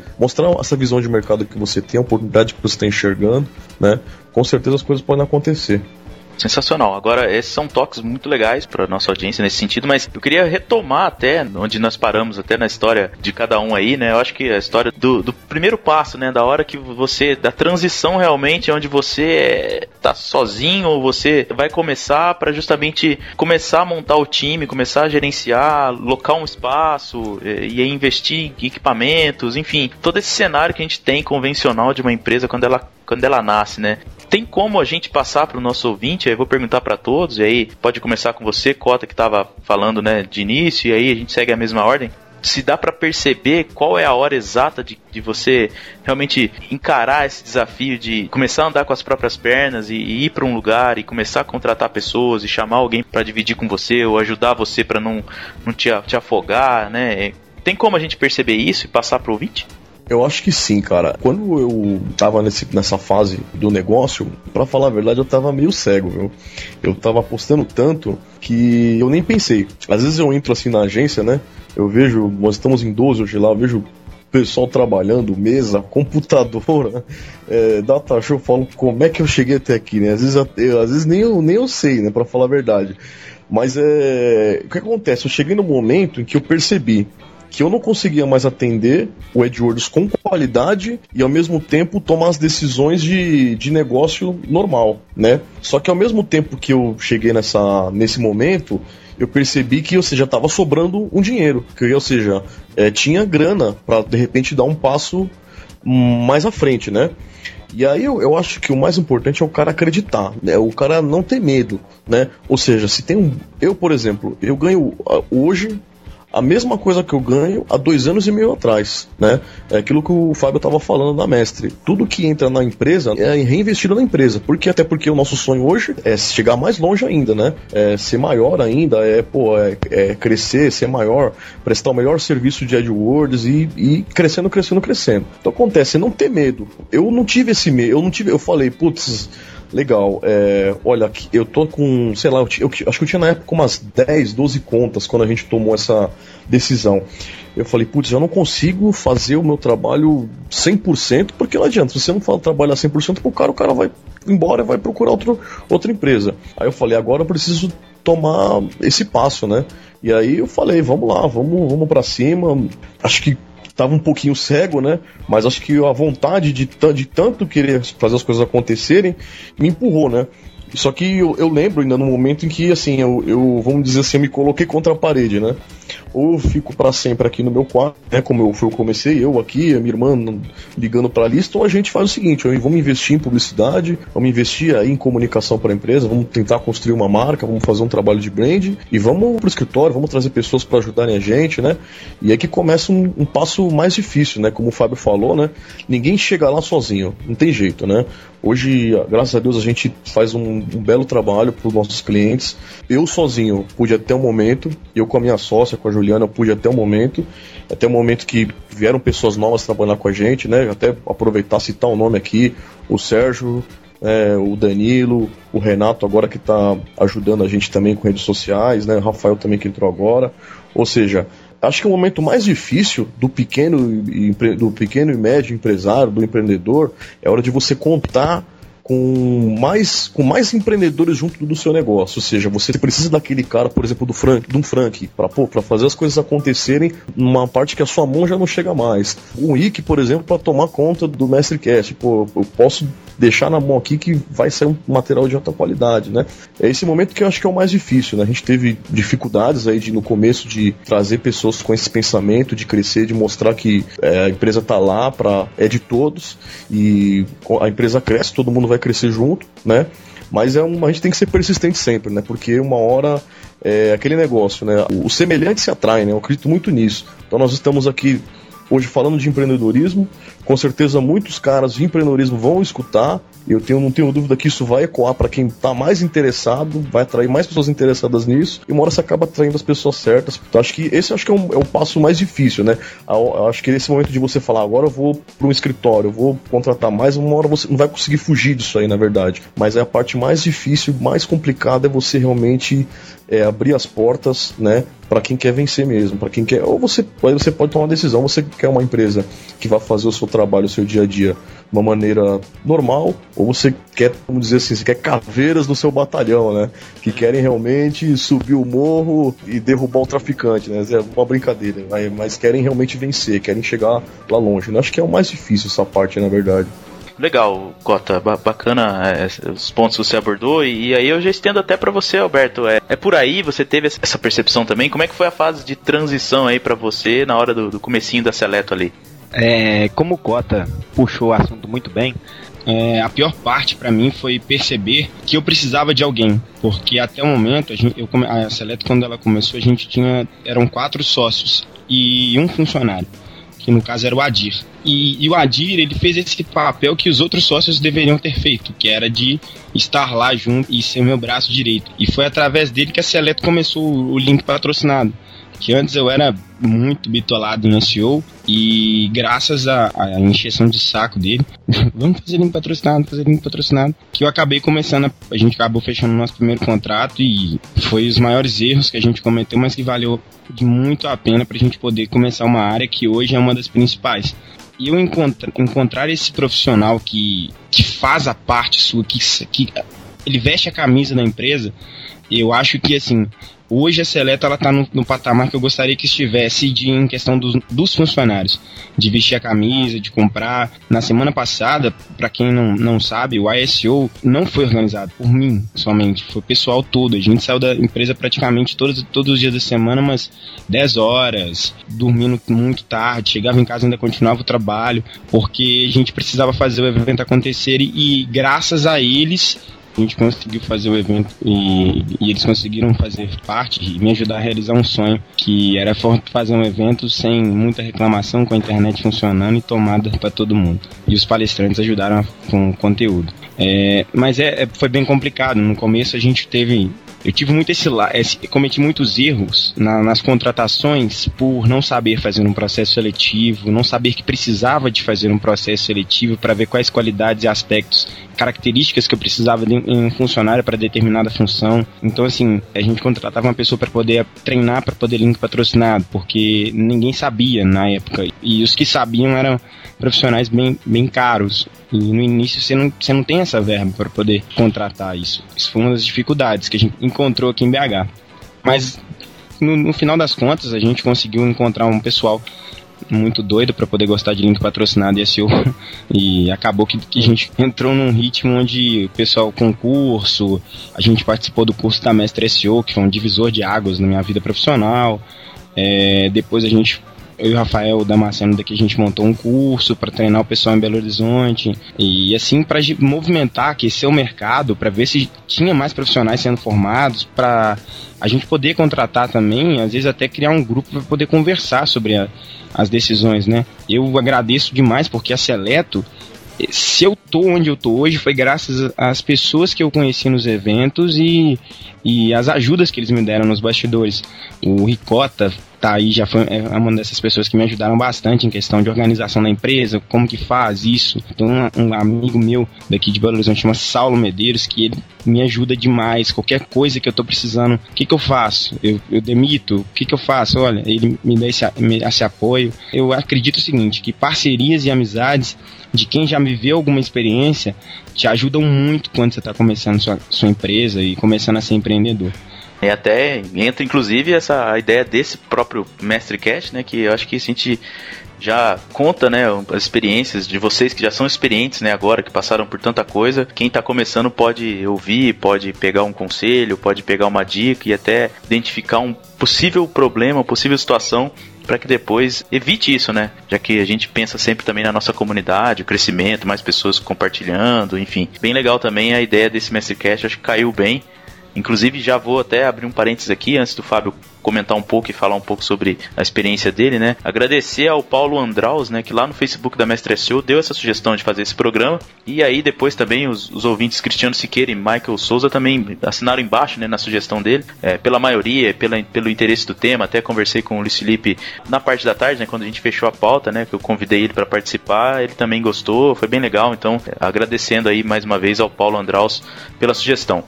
essa visão de mercado que você tem, a oportunidade que você está enxergando, né? Com certeza as coisas podem acontecer. Sensacional. Agora, esses são toques muito legais para nossa audiência nesse sentido, mas eu queria retomar até onde nós paramos, até na história de cada um aí, né? Eu acho que a história do primeiro passo, né? Da hora que da transição realmente, onde você tá sozinho ou você vai começar para justamente começar a montar o time, começar a gerenciar, locar um espaço e investir em equipamentos, enfim, todo esse cenário que a gente tem convencional de uma empresa quando ela nasce, né? Tem como a gente passar para o nosso ouvinte? Aí eu vou perguntar para todos, e aí pode começar com você, Cota, que estava falando, né, de início, e aí a gente segue a mesma ordem. Se dá para perceber qual é a hora exata de você realmente encarar esse desafio de começar a andar com as próprias pernas e ir para um lugar e começar a contratar pessoas e chamar alguém para dividir com você ou ajudar você para não te afogar, né? Tem como a gente perceber isso e passar para o ouvinte? Eu acho que sim, cara. Quando eu tava nessa fase do negócio, pra falar a verdade, eu tava meio cego, viu? Eu tava apostando tanto que eu nem pensei. Às vezes eu entro assim na agência, né? Eu vejo, nós estamos em 12 hoje lá, eu vejo pessoal trabalhando, mesa, computadora, data show, eu falo como é que eu cheguei até aqui, né? Às vezes nem eu sei, né? Pra falar a verdade. Mas o que acontece? Eu cheguei no momento em que eu percebi que eu não conseguia mais atender o AdWords com qualidade e ao mesmo tempo tomar as decisões de negócio normal, né? Só que ao mesmo tempo que eu cheguei nesse momento, eu percebi que, ou seja, estava sobrando um dinheiro, ou seja, tinha grana para de repente dar um passo mais à frente, né? E aí eu acho que o mais importante é o cara acreditar, né? O cara não ter medo, né? Ou seja, se tem eu, por exemplo, eu ganho hoje a mesma coisa que eu ganho há 2 anos e meio atrás, né? É aquilo que o Fábio estava falando da Mestre. Tudo que entra na empresa é reinvestido na empresa. Até porque o nosso sonho hoje é chegar mais longe ainda, né? É ser maior ainda, crescer, ser maior, prestar o melhor serviço de AdWords e crescendo. Então acontece, não ter medo. Eu não tive esse medo, eu falei, putz, legal, olha, eu tô com, sei lá, eu acho que eu tinha na época umas 10, 12 contas quando a gente tomou essa decisão. Eu falei, putz, eu não consigo fazer o meu trabalho 100%, porque não adianta, se você não trabalhar 100% pro cara, o cara vai embora e vai procurar outra empresa. Aí eu falei, agora eu preciso tomar esse passo, né? E aí eu falei, vamos lá, vamos pra cima. Acho que tava um pouquinho cego, né? Mas acho que a vontade de tanto querer fazer as coisas acontecerem me empurrou, né? Só que eu lembro ainda no momento em que, assim, eu vamos dizer assim, eu me coloquei contra a parede, né? Ou eu fico para sempre aqui no meu quarto, né? Como eu comecei, eu aqui, a minha irmã ligando para a lista, ou a gente faz o seguinte, vamos investir em publicidade, vamos investir aí em comunicação para a empresa, vamos tentar construir uma marca, vamos fazer um trabalho de brand e vamos pro escritório, vamos trazer pessoas para ajudarem a gente, né? E aí que começa um passo mais difícil, né? Como o Fábio falou, né? Ninguém chega lá sozinho, não tem jeito, né? Hoje, graças a Deus, a gente faz um belo trabalho para os nossos clientes. Eu sozinho pude até o momento, eu com a minha sócia, com a Juliana, eu pude até o momento que vieram pessoas novas trabalhar com a gente, né? Até aproveitar, citar o nome aqui, o Sérgio, o Danilo, o Renato agora que está ajudando a gente também com redes sociais, né? O Rafael também que entrou agora. Ou seja, acho que o momento mais difícil do pequeno e médio empresário, do empreendedor, é a hora de você contar com mais empreendedores junto do seu negócio. Ou seja, você precisa daquele cara, por exemplo, de um Frank, para fazer as coisas acontecerem numa parte que a sua mão já não chega mais. Um Ike, por exemplo, para tomar conta do MestreCast. Eu posso deixar na mão aqui que vai sair um material de alta qualidade, né? É esse momento que eu acho que é o mais difícil, né? A gente teve dificuldades aí no começo de trazer pessoas com esse pensamento, de crescer, de mostrar que a empresa tá lá, é de todos, e a empresa cresce, todo mundo vai crescer junto, né? Mas a gente tem que ser persistente sempre, né? Porque uma hora aquele negócio, né? O semelhante se atrai, né? Eu acredito muito nisso. Então nós estamos aqui hoje falando de empreendedorismo, com certeza muitos caras de empreendedorismo vão escutar, não tenho dúvida que isso vai ecoar para quem está mais interessado, vai atrair mais pessoas interessadas nisso, e uma hora você acaba atraindo as pessoas certas. Então acho que é um passo mais difícil, né? Acho que esse momento de você falar, agora eu vou para um escritório, eu vou contratar mais, uma hora você não vai conseguir fugir disso aí, na verdade. Mas a parte mais difícil, mais complicada é você realmente abrir as portas, né? Para quem quer vencer mesmo, para quem quer. Ou você pode tomar uma decisão, você quer uma empresa que vai fazer o seu trabalho, o seu dia a dia de uma maneira normal, ou você quer, vamos dizer assim, você quer caveiras no seu batalhão, né? Que querem realmente subir o morro e derrubar o traficante, né? É uma brincadeira, mas querem realmente vencer, querem chegar lá longe, né? Acho que é o mais difícil essa parte, na verdade. Legal, Cota, bacana os pontos que você abordou, e aí eu já estendo até pra você, Alberto, por aí, você teve essa percepção também, como é que foi a fase de transição aí pra você na hora do comecinho da Seleto ali? Como o Cota puxou o assunto muito bem, a pior parte pra mim foi perceber que eu precisava de alguém, porque até o momento, a Seleto, quando ela começou, eram 4 sócios e um funcionário, que no caso era o Adir. E o Adir, ele fez esse papel que os outros sócios deveriam ter feito, que era de estar lá junto e ser meu braço direito. E foi através dele que a Seleto começou o link patrocinado, que antes eu era muito bitolado no SEO e graças à encheção de saco dele, vamos fazer link patrocinado, que eu acabei começando, a gente acabou fechando o nosso primeiro contrato e foi os maiores erros que a gente cometeu, mas que valeu muito a pena pra gente poder começar uma área que hoje é uma das principais. E eu encontrar esse profissional que faz a parte sua, que ele veste a camisa da empresa, eu acho que assim, hoje a Seleto ela tá no patamar que eu gostaria que estivesse em questão dos funcionários, de vestir a camisa, de comprar. Na semana passada, para quem não sabe, o ISO não foi organizado por mim somente, foi o pessoal todo. A gente saiu da empresa praticamente todos os dias da semana, mas 10 horas, dormindo muito tarde, chegava em casa e ainda continuava o trabalho, porque a gente precisava fazer o evento acontecer e graças a eles a gente conseguiu fazer o evento e eles conseguiram fazer parte e me ajudar a realizar um sonho, que era fazer um evento sem muita reclamação, com a internet funcionando e tomada para todo mundo. E os palestrantes ajudaram com o conteúdo. Mas foi bem complicado. No começo eu tive muito cometi muitos erros nas contratações por não saber fazer um processo seletivo, não saber que precisava de fazer um processo seletivo para ver quais qualidades e aspectos, características que eu precisava em um funcionário para determinada função. Então, assim, a gente contratava uma pessoa para poder treinar, para poder link patrocinado, porque ninguém sabia na época. E os que sabiam eram profissionais bem caros. E no início você não tem essa verba para poder contratar isso. Isso foi uma das dificuldades que a gente encontrou aqui em BH. Mas no final das contas a gente conseguiu encontrar um pessoal muito doido para poder gostar de link patrocinado e SEO. E acabou que a gente entrou num ritmo onde o pessoal concurso, a gente participou do curso da Mestre SEO, que foi um divisor de águas na minha vida profissional. Depois eu e o Rafael Damasceno daqui, a gente montou um curso para treinar o pessoal em Belo Horizonte e assim para movimentar, aquecer o mercado, para ver se tinha mais profissionais sendo formados, para a gente poder contratar também, às vezes até criar um grupo para poder conversar sobre as decisões, né? Eu agradeço demais porque a Seleto, se eu tô onde eu tô hoje, foi graças às pessoas que eu conheci nos eventos e as ajudas que eles me deram nos bastidores. O Ricota tá aí, já foi uma dessas pessoas que me ajudaram bastante em questão de organização da empresa, como que faz isso. Tem um amigo meu daqui de Belo Horizonte, chama Saulo Medeiros, que ele me ajuda demais. Qualquer coisa que eu tô precisando, o que eu faço? Eu demito? O que eu faço? Olha, ele me dá esse apoio. Eu acredito o seguinte, que parcerias e amizades de quem já viveu alguma experiência te ajudam muito quando você está começando sua empresa e começando a ser empreendedor. E até entra inclusive a ideia desse próprio MestreCast, né, que eu acho que a gente já conta, né, as experiências de vocês que já são experientes, né, agora, que passaram por tanta coisa. Quem está começando pode ouvir, pode pegar um conselho, pode pegar uma dica e até identificar um possível problema, uma possível situação, para que depois evite isso, né? Já que a gente pensa sempre também na nossa comunidade, o crescimento, mais pessoas compartilhando, enfim. Bem legal também a ideia desse MestreCast, acho que caiu bem. Inclusive, já vou até abrir um parênteses aqui, antes do Fábio comentar um pouco e falar um pouco sobre a experiência dele, né? Agradecer ao Paulo Andraus, né, que lá no Facebook da Mestre SEO deu essa sugestão de fazer esse programa. E aí depois também os ouvintes Cristiano Siqueira e Michael Souza também assinaram embaixo, né, na sugestão dele. Pela maioria, pelo interesse do tema, até conversei com o Luiz Felipe na parte da tarde, né, quando a gente fechou a pauta, né, que eu convidei ele para participar, ele também gostou, foi bem legal. Então, agradecendo aí mais uma vez ao Paulo Andraus pela sugestão.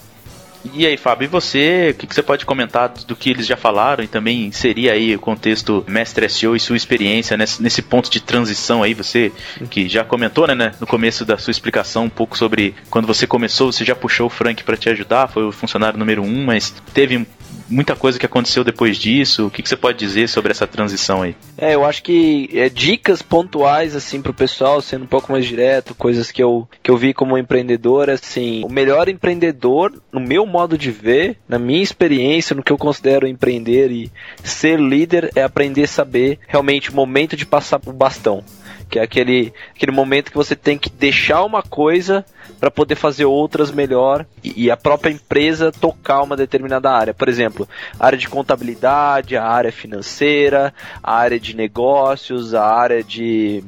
E aí, Fábio, e você, o que você pode comentar do que eles já falaram e também inserir aí o contexto Mestre SEO e sua experiência nesse ponto de transição aí, você que já comentou, né, no começo da sua explicação um pouco sobre quando você começou, você já puxou o Frank para te ajudar, foi o funcionário número 1, mas teve muita coisa que aconteceu depois disso. O que você pode dizer sobre essa transição aí? Eu acho que dicas pontuais, assim, pro pessoal, sendo um pouco mais direto, coisas que eu vi como empreendedor, assim, o melhor empreendedor, no meu modo de ver, na minha experiência, no que eu considero empreender e ser líder, é aprender a saber realmente o momento de passar o bastão. Que é aquele momento que você tem que deixar uma coisa para poder fazer outras melhor e a própria empresa tocar uma determinada área. Por exemplo, a área de contabilidade, a área financeira, a área de negócios, a área de...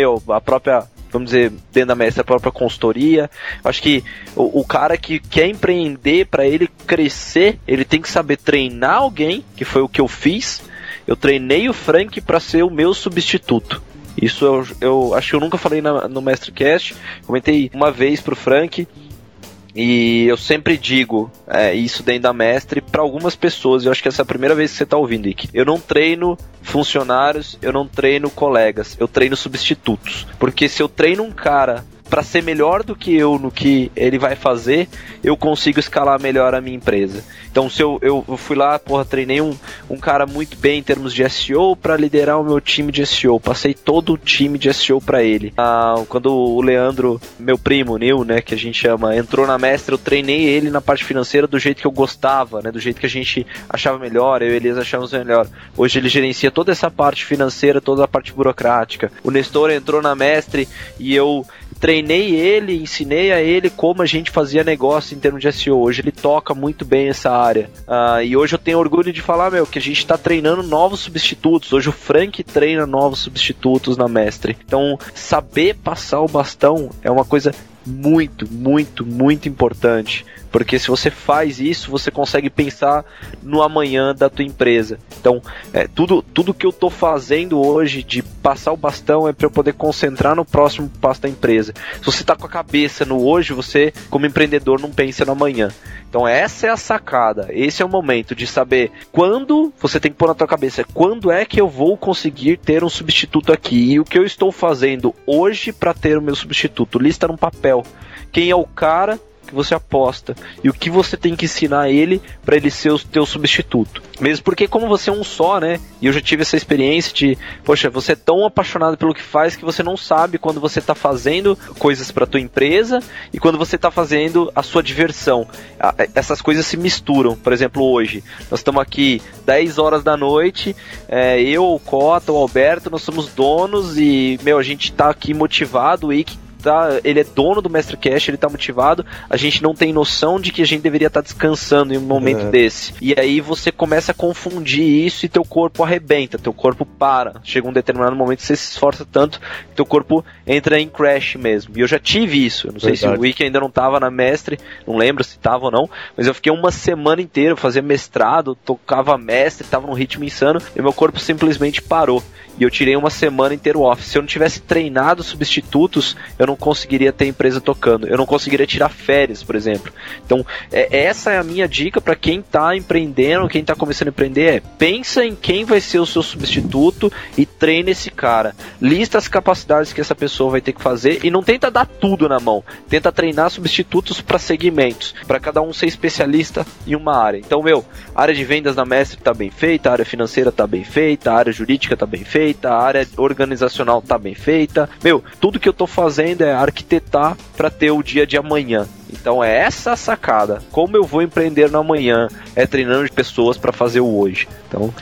a própria... vamos dizer, dentro da Mestre, a própria consultoria. Eu acho que o cara que quer empreender, para ele crescer, ele tem que saber treinar alguém, que foi o que eu fiz, eu treinei o Frank para ser o meu substituto. Isso eu acho que eu nunca falei no MestreCast, comentei uma vez pro Frank, e eu sempre digo isso dentro da Mestre para algumas pessoas. Eu acho que essa é a primeira vez que você tá ouvindo, Ike. Eu não treino funcionários, eu não treino colegas, eu treino substitutos. Porque se eu treino um cara para ser melhor do que eu no que ele vai fazer, eu consigo escalar melhor a minha empresa. Então se eu fui lá, treinei um cara muito bem em termos de SEO para liderar o meu time de SEO, passei todo o time de SEO para ele. Quando o Leandro, meu primo, Nil, né, que a gente chama, entrou na Mestre, eu treinei ele na parte financeira do jeito que eu gostava, né, do jeito que a gente achava melhor, eu e Elias achávamos melhor. Hoje ele gerencia toda essa parte financeira, toda a parte burocrática. O Nestor entrou na Mestre e eu treinei ele, ensinei a ele como a gente fazia negócio em termos de SEO. Hoje ele toca muito bem essa área. E hoje eu tenho orgulho de falar, que a gente está treinando novos substitutos. Hoje o Frank treina novos substitutos na Mestre. Então, saber passar o bastão é uma coisa muito, muito, muito importante. Porque se você faz isso, você consegue pensar no amanhã da tua empresa. Então, tudo que eu tô fazendo hoje de passar o bastão é para eu poder concentrar no próximo passo da empresa. Se você tá com a cabeça no hoje, você, como empreendedor, não pensa no amanhã. Então essa é a sacada, esse é o momento de saber quando você tem que pôr na tua cabeça, quando é que eu vou conseguir ter um substituto aqui, e o que eu estou fazendo hoje para ter o meu substituto. Lista num papel, quem é o cara que você aposta e o que você tem que ensinar ele para ele ser o teu substituto. Mesmo porque como você é um só, né? E eu já tive essa experiência de, poxa, você é tão apaixonado pelo que faz que você não sabe quando você tá fazendo coisas para tua empresa e quando você tá fazendo a sua diversão. Essas coisas se misturam. Por exemplo, hoje nós estamos aqui 10 horas da noite, eu, o Cota, o Alberto, nós somos donos e, a gente tá aqui motivado, o Ike ele é dono do MestreCast, ele tá motivado, a gente não tem noção de que a gente deveria estar descansando em um momento desse. E aí você começa a confundir isso e teu corpo arrebenta, teu corpo para. Chega um determinado momento que você se esforça tanto que teu corpo entra em crash mesmo. E eu já tive isso, eu não sei se o Wiki ainda não tava na Mestre, não lembro se tava ou não, mas eu fiquei uma semana inteira, eu fazia mestrado, tocava Mestre, tava num ritmo insano, e meu corpo simplesmente parou. E eu tirei uma semana inteira off. Se eu não tivesse treinado substitutos, eu não conseguiria ter empresa tocando. Eu não conseguiria tirar férias, por exemplo. Então, essa é a minha dica para quem está empreendendo, quem está começando a empreender, pensa em quem vai ser o seu substituto e treine esse cara. Lista as capacidades que essa pessoa vai ter que fazer e não tenta dar tudo na mão. Tenta treinar substitutos para segmentos, para cada um ser especialista em uma área. Então, a área de vendas na Mestre está bem feita, a área financeira está bem feita, a área jurídica está bem feita, a área organizacional tá bem feita. Tudo que eu tô fazendo é arquitetar para ter o dia de amanhã. Então é essa a sacada. Como eu vou empreender no amanhã? É treinando de pessoas para fazer o hoje. Então,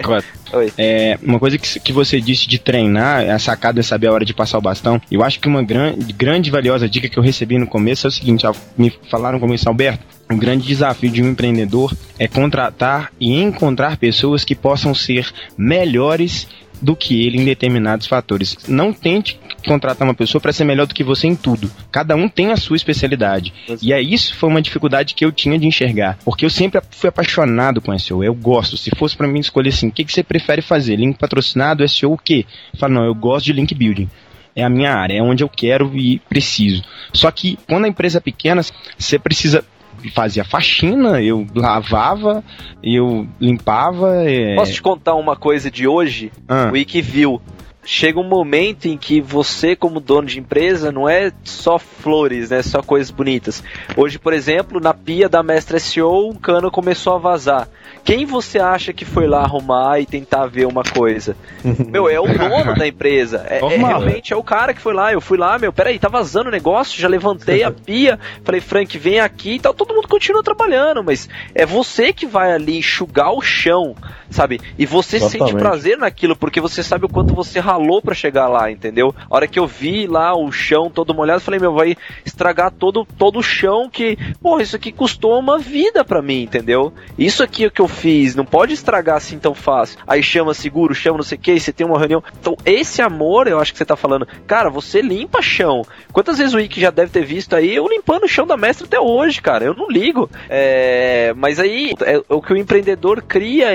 uma coisa que você disse de treinar, a sacada é saber a hora de passar o bastão. Eu acho que uma grande e valiosa dica que eu recebi no começo é o seguinte, me falaram no começo, Alberto, o grande desafio de um empreendedor é contratar e encontrar pessoas que possam ser melhores do que ele em determinados fatores. Não tente contratar uma pessoa para ser melhor do que você em tudo. Cada um tem a sua especialidade. E isso foi uma dificuldade que eu tinha de enxergar. Porque eu sempre fui apaixonado com SEO. Eu gosto. Se fosse para mim escolher assim, o que você prefere fazer? Link patrocinado, SEO, o quê? Eu falo, não, eu gosto de link building. É a minha área, é onde eu quero e preciso. Só que quando a empresa é pequena, você precisa fazia faxina, eu lavava, eu limpava. Posso te contar uma coisa de hoje? O Wiki viu. Chega um momento em que você, como dono de empresa, não é só flores, né? Só coisas bonitas. Hoje, por exemplo, na pia da Mestre SEO, um cano começou a vazar. Quem você acha que foi lá arrumar e tentar ver uma coisa? É o dono da empresa. Realmente é o cara que foi lá. Eu fui lá, peraí, tá vazando o negócio, já levantei a pia, falei, Frank, vem aqui e tal. Todo mundo continua trabalhando, mas é você que vai ali enxugar o chão, sabe? E você sente prazer naquilo, porque você sabe o quanto você ralou pra chegar lá, entendeu? A hora que eu vi lá o chão todo molhado, eu falei, vai estragar todo o chão que, isso aqui custou uma vida pra mim, entendeu? Isso aqui é o que eu fiz, não pode estragar assim tão fácil. Aí chama seguro, chama não sei o que, você tem uma reunião. Então esse amor, eu acho que você tá falando, cara, você limpa chão. Quantas vezes o Ike já deve ter visto aí, eu limpando o chão da Mestre até hoje, cara, eu não ligo. Mas aí, o que o empreendedor cria, ele dá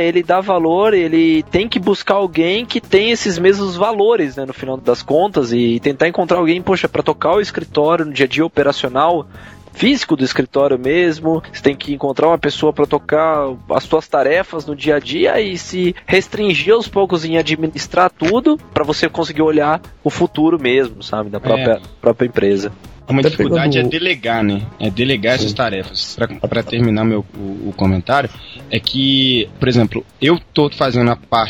valor, ele tem que buscar alguém que tem esses mesmos valores, né, no final das contas, e tentar encontrar alguém, poxa, para tocar o escritório no dia a dia operacional, físico do escritório mesmo. Você tem que encontrar uma pessoa para tocar as suas tarefas no dia a dia e se restringir aos poucos em administrar tudo para você conseguir olhar o futuro mesmo, sabe, da própria empresa. Uma dificuldade é delegar, né? É delegar essas tarefas. Para terminar o comentário, é que, por exemplo, eu tô fazendo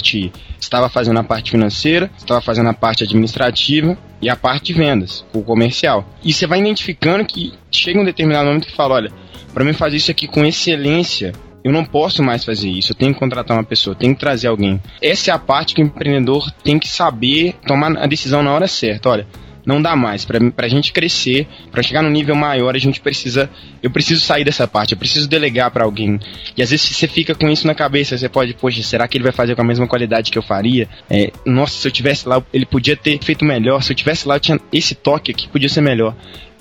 estava fazendo a parte financeira, estava fazendo a parte administrativa e a parte de vendas, o comercial. E você vai identificando que chega um determinado momento que fala, olha, para mim fazer isso aqui com excelência, eu não posso mais fazer isso, eu tenho que contratar uma pessoa, eu tenho que trazer alguém. Essa é a parte que o empreendedor tem que saber tomar a decisão na hora certa. Olha, não dá mais, pra gente crescer, pra chegar no nível maior, eu preciso sair dessa parte, eu preciso delegar pra alguém. E às vezes você fica com isso na cabeça, você pode, poxa, será que ele vai fazer com a mesma qualidade que eu faria? Nossa, se eu tivesse lá, ele podia ter feito melhor, se eu tivesse lá, eu tinha esse toque aqui, podia ser melhor.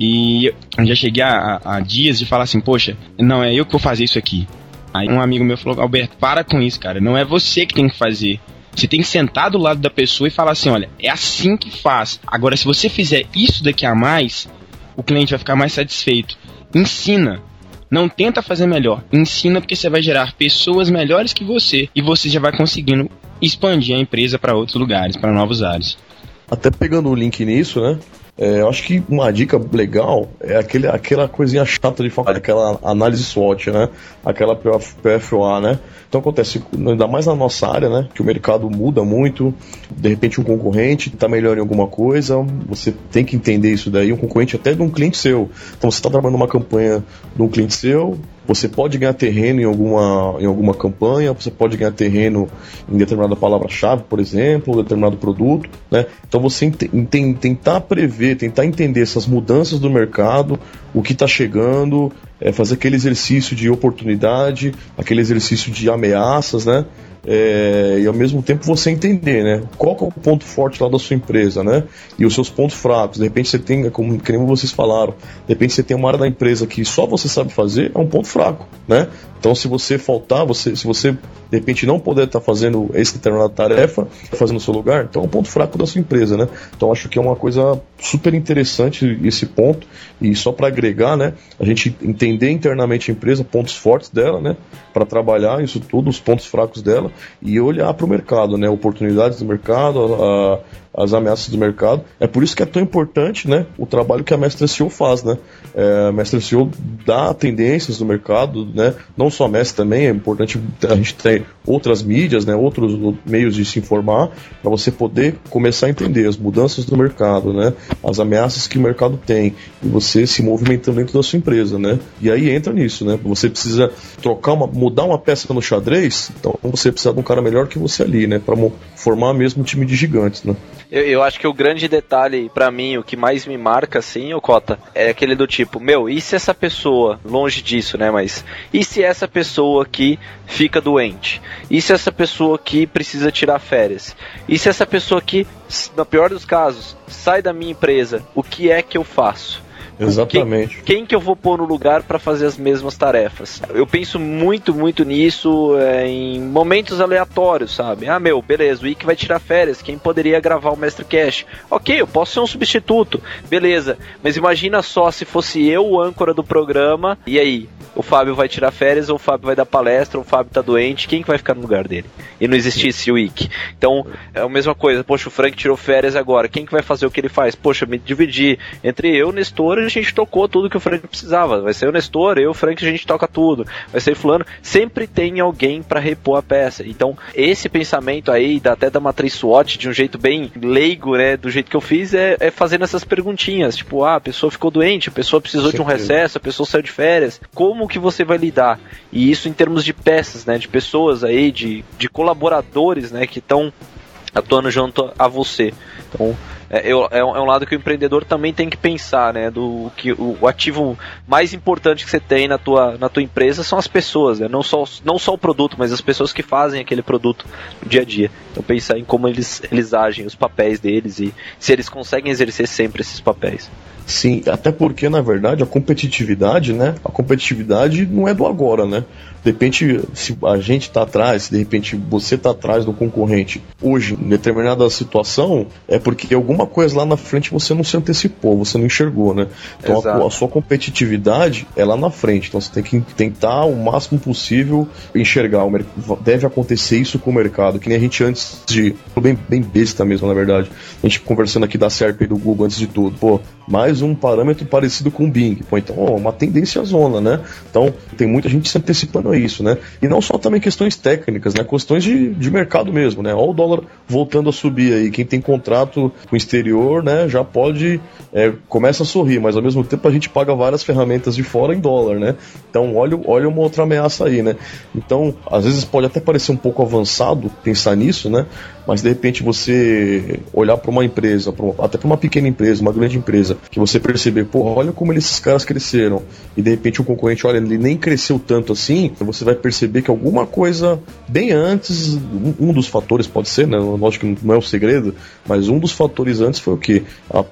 E eu já cheguei a dias de falar assim, poxa, não, é eu que vou fazer isso aqui. Aí um amigo meu falou, Alberto, para com isso, cara, não é você que tem que fazer. Você tem que sentar do lado da pessoa e falar assim, olha, é assim que faz. Agora, se você fizer isso daqui a mais, o cliente vai ficar mais satisfeito. Ensina. Não tenta fazer melhor. Ensina, porque você vai gerar pessoas melhores que você e você já vai conseguindo expandir a empresa para outros lugares, para novos áreas. Até pegando o link nisso, né? Eu acho que uma dica legal é aquela coisinha chata de falar, aquela análise SWOT, né? Aquela PFOA, né? Então acontece, ainda mais na nossa área, né? Que o mercado muda muito, de repente um concorrente está melhor em alguma coisa, você tem que entender isso daí, um concorrente até de um cliente seu. Então você está trabalhando uma campanha de um cliente seu, você pode ganhar terreno em alguma campanha, você pode ganhar terreno em determinada palavra-chave, por exemplo, ou determinado produto, né? Então você tentar prever, tentar entender essas mudanças do mercado, o que está chegando, fazer aquele exercício de oportunidade, aquele exercício de ameaças, né? E ao mesmo tempo você entender, né? Qual que é o ponto forte lá da sua empresa, né? E os seus pontos fracos. De repente você tem, como vocês falaram, de repente você tem uma área da empresa que só você sabe fazer, é um ponto fraco, né? Então se você faltar, se você de repente não puder estar fazendo essa determinada tarefa, fazendo no seu lugar, então é um ponto fraco da sua empresa, né? Então acho que é uma coisa super interessante esse ponto, e só para agregar, né? A gente entender internamente a empresa, pontos fortes dela, né? Para trabalhar isso tudo, os pontos fracos dela, e olhar para o mercado, né? Oportunidades do mercado, as ameaças do mercado. É por isso que é tão importante, né, o trabalho que a Mestre SEO faz, né? A Mestre SEO dá tendências do mercado, né? Não só a Mestre também, é importante a gente ter outras mídias, né, outros meios de se informar, para você poder começar a entender as mudanças do mercado, né? As ameaças que o mercado tem, e você se movimentando dentro da sua empresa, né? E aí entra nisso, né? Você precisa mudar uma peça no xadrez, então você precisa de um cara melhor que você ali, né? Para formar mesmo um time de gigantes, né? Eu acho que o grande detalhe, pra mim, o que mais me marca, assim, ô Cota, é aquele do tipo, e se essa pessoa, longe disso, né, mas, e se essa pessoa aqui fica doente? E se essa pessoa aqui precisa tirar férias? E se essa pessoa aqui, no pior dos casos, sai da minha empresa, o que é que eu faço? Exatamente. Quem que eu vou pôr no lugar para fazer as mesmas tarefas? Eu penso muito, muito nisso em momentos aleatórios, sabe? Beleza, o Ike vai tirar férias, quem poderia gravar o Mestre Cash? Ok, eu posso ser um substituto, beleza, mas imagina só se fosse eu o âncora do programa, e aí? O Fábio vai tirar férias, ou o Fábio vai dar palestra, ou o Fábio tá doente, quem que vai ficar no lugar dele? E não existisse o Ike. Então, é a mesma coisa, poxa, o Frank tirou férias agora, quem que vai fazer o que ele faz? Poxa, me dividi entre eu, Nestor, a gente tocou tudo que o Frank precisava. Vai ser o Nestor, eu, o Frank, a gente toca tudo. Vai ser fulano. Sempre tem alguém para repor a peça. Então, esse pensamento aí, até da matriz SWOT, de um jeito bem leigo, né, do jeito que eu fiz, é fazendo essas perguntinhas. Tipo, a pessoa ficou doente, a pessoa precisou de um recesso, a pessoa saiu de férias. Como que você vai lidar? E isso em termos de peças, né, de pessoas aí, de colaboradores, né, que estão atuando junto a você. Então, é um lado que o empreendedor também tem que pensar, né? Que o ativo mais importante que você tem na tua empresa são as pessoas, né? Não só o produto, mas as pessoas que fazem aquele produto no dia a dia. Então pensar em como eles agem, os papéis deles e se eles conseguem exercer sempre esses papéis. Sim, até porque, na verdade, a competitividade, né? A competitividade não é do agora, né? De repente, se a gente está atrás, se de repente você está atrás do concorrente hoje, em determinada situação, é porque alguma coisa lá na frente você não se antecipou, você não enxergou, né? Então a sua competitividade é lá na frente. Então você tem que tentar o máximo possível enxergar. Deve acontecer isso com o mercado, que nem a gente antes de... Bem besta mesmo, na verdade. A gente conversando aqui da SERP e do Google antes de tudo. Pô, mais um parâmetro parecido com o Bing. Pô, então, uma tendência zona, né? Então, tem muita gente se antecipando a isso, né? E não só também questões técnicas, né? Questões de mercado mesmo, né? Olha o dólar voltando a subir aí. Quem tem contrato com o exterior, né? Já pode... começa a sorrir, mas ao mesmo tempo a gente paga várias ferramentas de fora em dólar, né? Então, olha uma outra ameaça aí, né? Então, às vezes pode até parecer um pouco avançado pensar nisso, né? Mas de repente você olhar para uma empresa, até para uma pequena empresa, uma grande empresa, que você perceber, porra, olha como esses caras cresceram, e de repente o concorrente, olha, ele nem cresceu tanto assim, você vai perceber que alguma coisa bem antes, um dos fatores pode ser, né? Lógico que não é um segredo, mas um dos fatores antes foi o quê?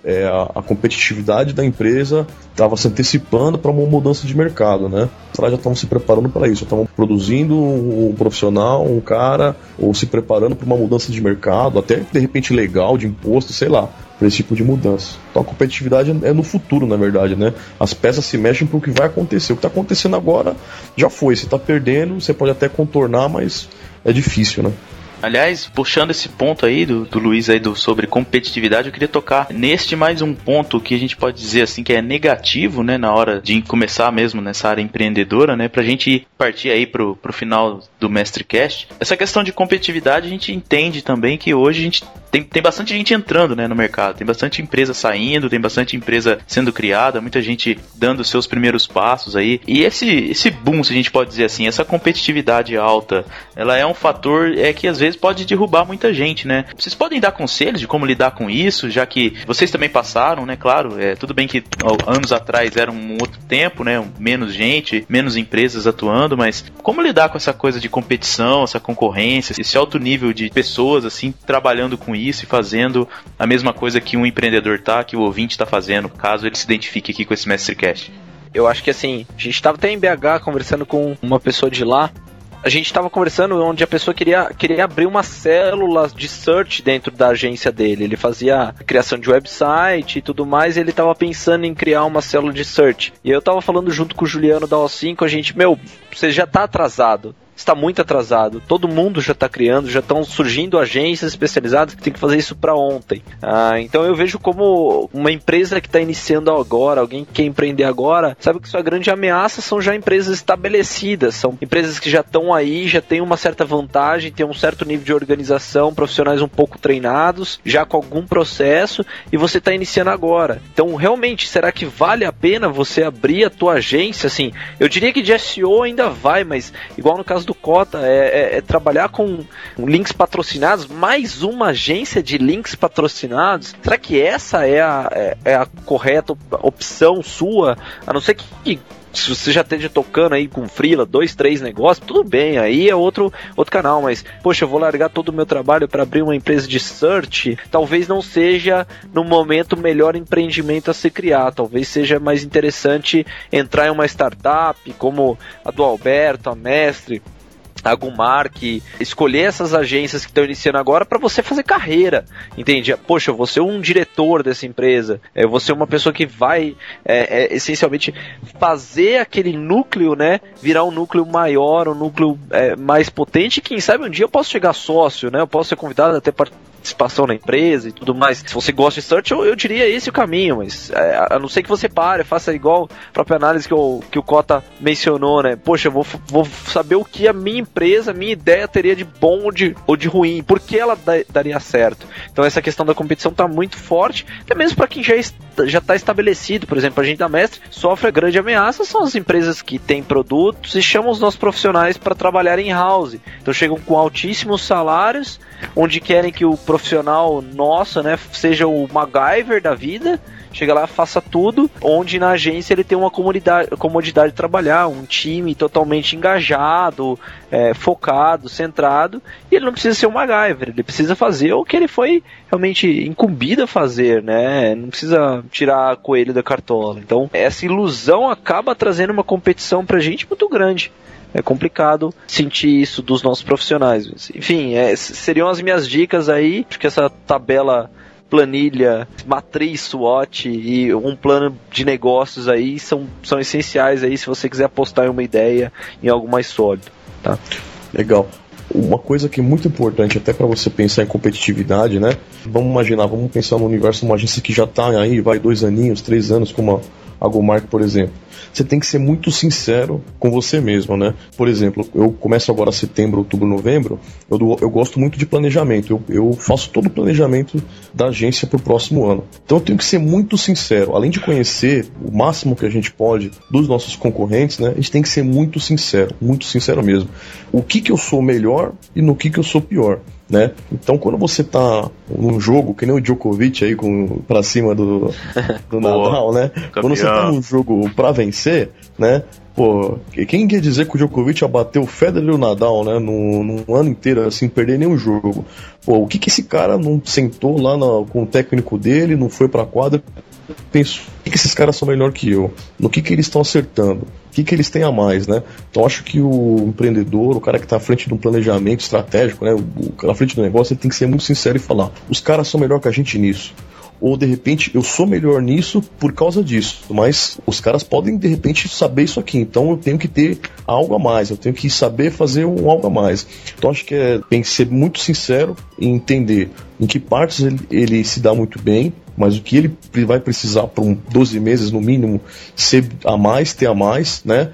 A competitividade da empresa estava se antecipando para uma mudança de mercado, né? Os caras já estavam se preparando para isso, estavam produzindo um profissional, um cara, ou se preparando para uma mudança de mercado, até de repente legal, de imposto, sei lá, para esse tipo de mudança. Então a competitividade é no futuro, na verdade, né? As peças se mexem para o que vai acontecer. O que está acontecendo agora já foi. Você está perdendo, você pode até contornar, mas é difícil, né? Aliás, puxando esse ponto aí do Luiz aí sobre competitividade, eu queria tocar neste mais um ponto que a gente pode dizer assim que é negativo, né, na hora de começar mesmo nessa área empreendedora, né, pra gente partir aí pro final do MestreCast. Essa questão de competitividade a gente entende também que hoje a gente tem bastante gente entrando, né, no mercado, tem bastante empresa saindo, tem bastante empresa sendo criada, muita gente dando seus primeiros passos aí, e esse boom, se a gente pode dizer assim, essa competitividade alta, ela é um fator que às vezes pode derrubar muita gente, né? Vocês podem dar conselhos de como lidar com isso, já que vocês também passaram, né? Claro, tudo bem que anos atrás era um outro tempo, né? Menos gente, menos empresas atuando, mas como lidar com essa coisa de competição, essa concorrência, esse alto nível de pessoas, assim, trabalhando com isso e fazendo a mesma coisa que um empreendedor que o ouvinte tá fazendo, caso ele se identifique aqui com esse MestreCast? Eu acho que assim, a gente estava até em BH conversando com uma pessoa de lá. A gente estava conversando onde a pessoa queria abrir uma célula de search dentro da agência dele. Ele fazia criação de website e tudo mais, e ele estava pensando em criar uma célula de search. E eu estava falando junto com o Juliano da O5, a gente, você já está atrasado. Está muito atrasado, todo mundo já está criando, já estão surgindo agências especializadas que tem que fazer isso para ontem. Então eu vejo como uma empresa que está iniciando agora, alguém que quer empreender agora, sabe que sua grande ameaça são já empresas estabelecidas, são empresas que já estão aí, já têm uma certa vantagem, têm um certo nível de organização, profissionais um pouco treinados, já com algum processo, e você está iniciando agora. Então realmente, será que vale a pena você abrir a tua agência? Assim, eu diria que de SEO ainda vai, mas igual no caso do Cota, é trabalhar com links patrocinados, mais uma agência de links patrocinados. Será que essa é a correta opção sua? A não ser que se você já esteja tocando aí com freela, 2, 3 negócios, tudo bem, aí é outro canal, mas, poxa, eu vou largar todo o meu trabalho para abrir uma empresa de search, talvez não seja, no momento, o melhor empreendimento a se criar, talvez seja mais interessante entrar em uma startup, como a do Alberto, a Mestre, a Gumark, escolher essas agências que estão iniciando agora para você fazer carreira, entende? Poxa, eu vou ser um diretor dessa empresa, eu vou ser uma pessoa que vai essencialmente fazer aquele núcleo, né, virar um núcleo maior, um núcleo mais potente, quem sabe um dia eu posso chegar sócio, né, eu posso ser convidado até participação na empresa e tudo mais. Se você gosta de search, eu diria esse o caminho, mas a não ser que você pare, faça igual a própria análise que o Cota mencionou, né? Poxa, eu vou saber o que a minha empresa, a minha ideia teria de bom ou de ruim, por que ela daria certo. Então essa questão da competição está muito forte, até mesmo para quem já está estabelecido. Por exemplo, a gente da Mestre sofre a grande ameaça, são as empresas que têm produtos e chamam os nossos profissionais para trabalhar em house. Então chegam com altíssimos salários, onde querem que o profissional nosso, né, seja o MacGyver da vida, chega lá, faça tudo, onde na agência ele tem uma comodidade de trabalhar, um time totalmente engajado, focado, centrado, e ele não precisa ser um MacGyver, ele precisa fazer o que ele foi realmente incumbido a fazer, né? Não precisa tirar coelho da cartola. Então, essa ilusão acaba trazendo uma competição pra gente muito grande. É complicado sentir isso dos nossos profissionais. Enfim, seriam as minhas dicas aí. Acho que essa tabela, planilha, matriz SWOT e um plano de negócios aí são essenciais aí se você quiser apostar em uma ideia, em algo mais sólido, tá? Legal. Uma coisa que é muito importante até para você pensar em competitividade, né? Vamos pensar no universo de uma agência que já está aí, 2 aninhos, 3 anos, como a GoMark, por exemplo. Você tem que ser muito sincero com você mesmo, né? Por exemplo, eu começo agora setembro, outubro, novembro, eu gosto muito de planejamento, eu faço todo o planejamento da agência para o próximo ano. Então eu tenho que ser muito sincero, além de conhecer o máximo que a gente pode dos nossos concorrentes, né? A gente tem que ser muito sincero mesmo. O que eu sou melhor e no que eu sou pior, né? Então quando você tá num jogo, que nem o Djokovic aí pra cima do Nadal, né? Quando você tá num jogo pra vencer, né? Pô, quem quer dizer que o Djokovic abateu o Federer e o Nadal, né? Num ano inteiro, assim, perder nenhum jogo. Pô, o que esse cara não sentou lá com o técnico dele, não foi pra quadra, pensou, o que esses caras são melhor que eu? No que eles estão acertando? O que eles têm a mais, né? Então acho que o empreendedor, o cara que está à frente de um planejamento estratégico, né? O cara à frente do negócio, ele tem que ser muito sincero e falar: os caras são melhor que a gente nisso. Ou de repente eu sou melhor nisso por causa disso, mas os caras podem de repente saber isso aqui, então eu tenho que ter algo a mais, eu tenho que saber fazer algo a mais. Então acho que tem que ser muito sincero e entender em que partes ele se dá muito bem, mas o que ele vai precisar para 12 meses no mínimo ser a mais, ter a mais, né?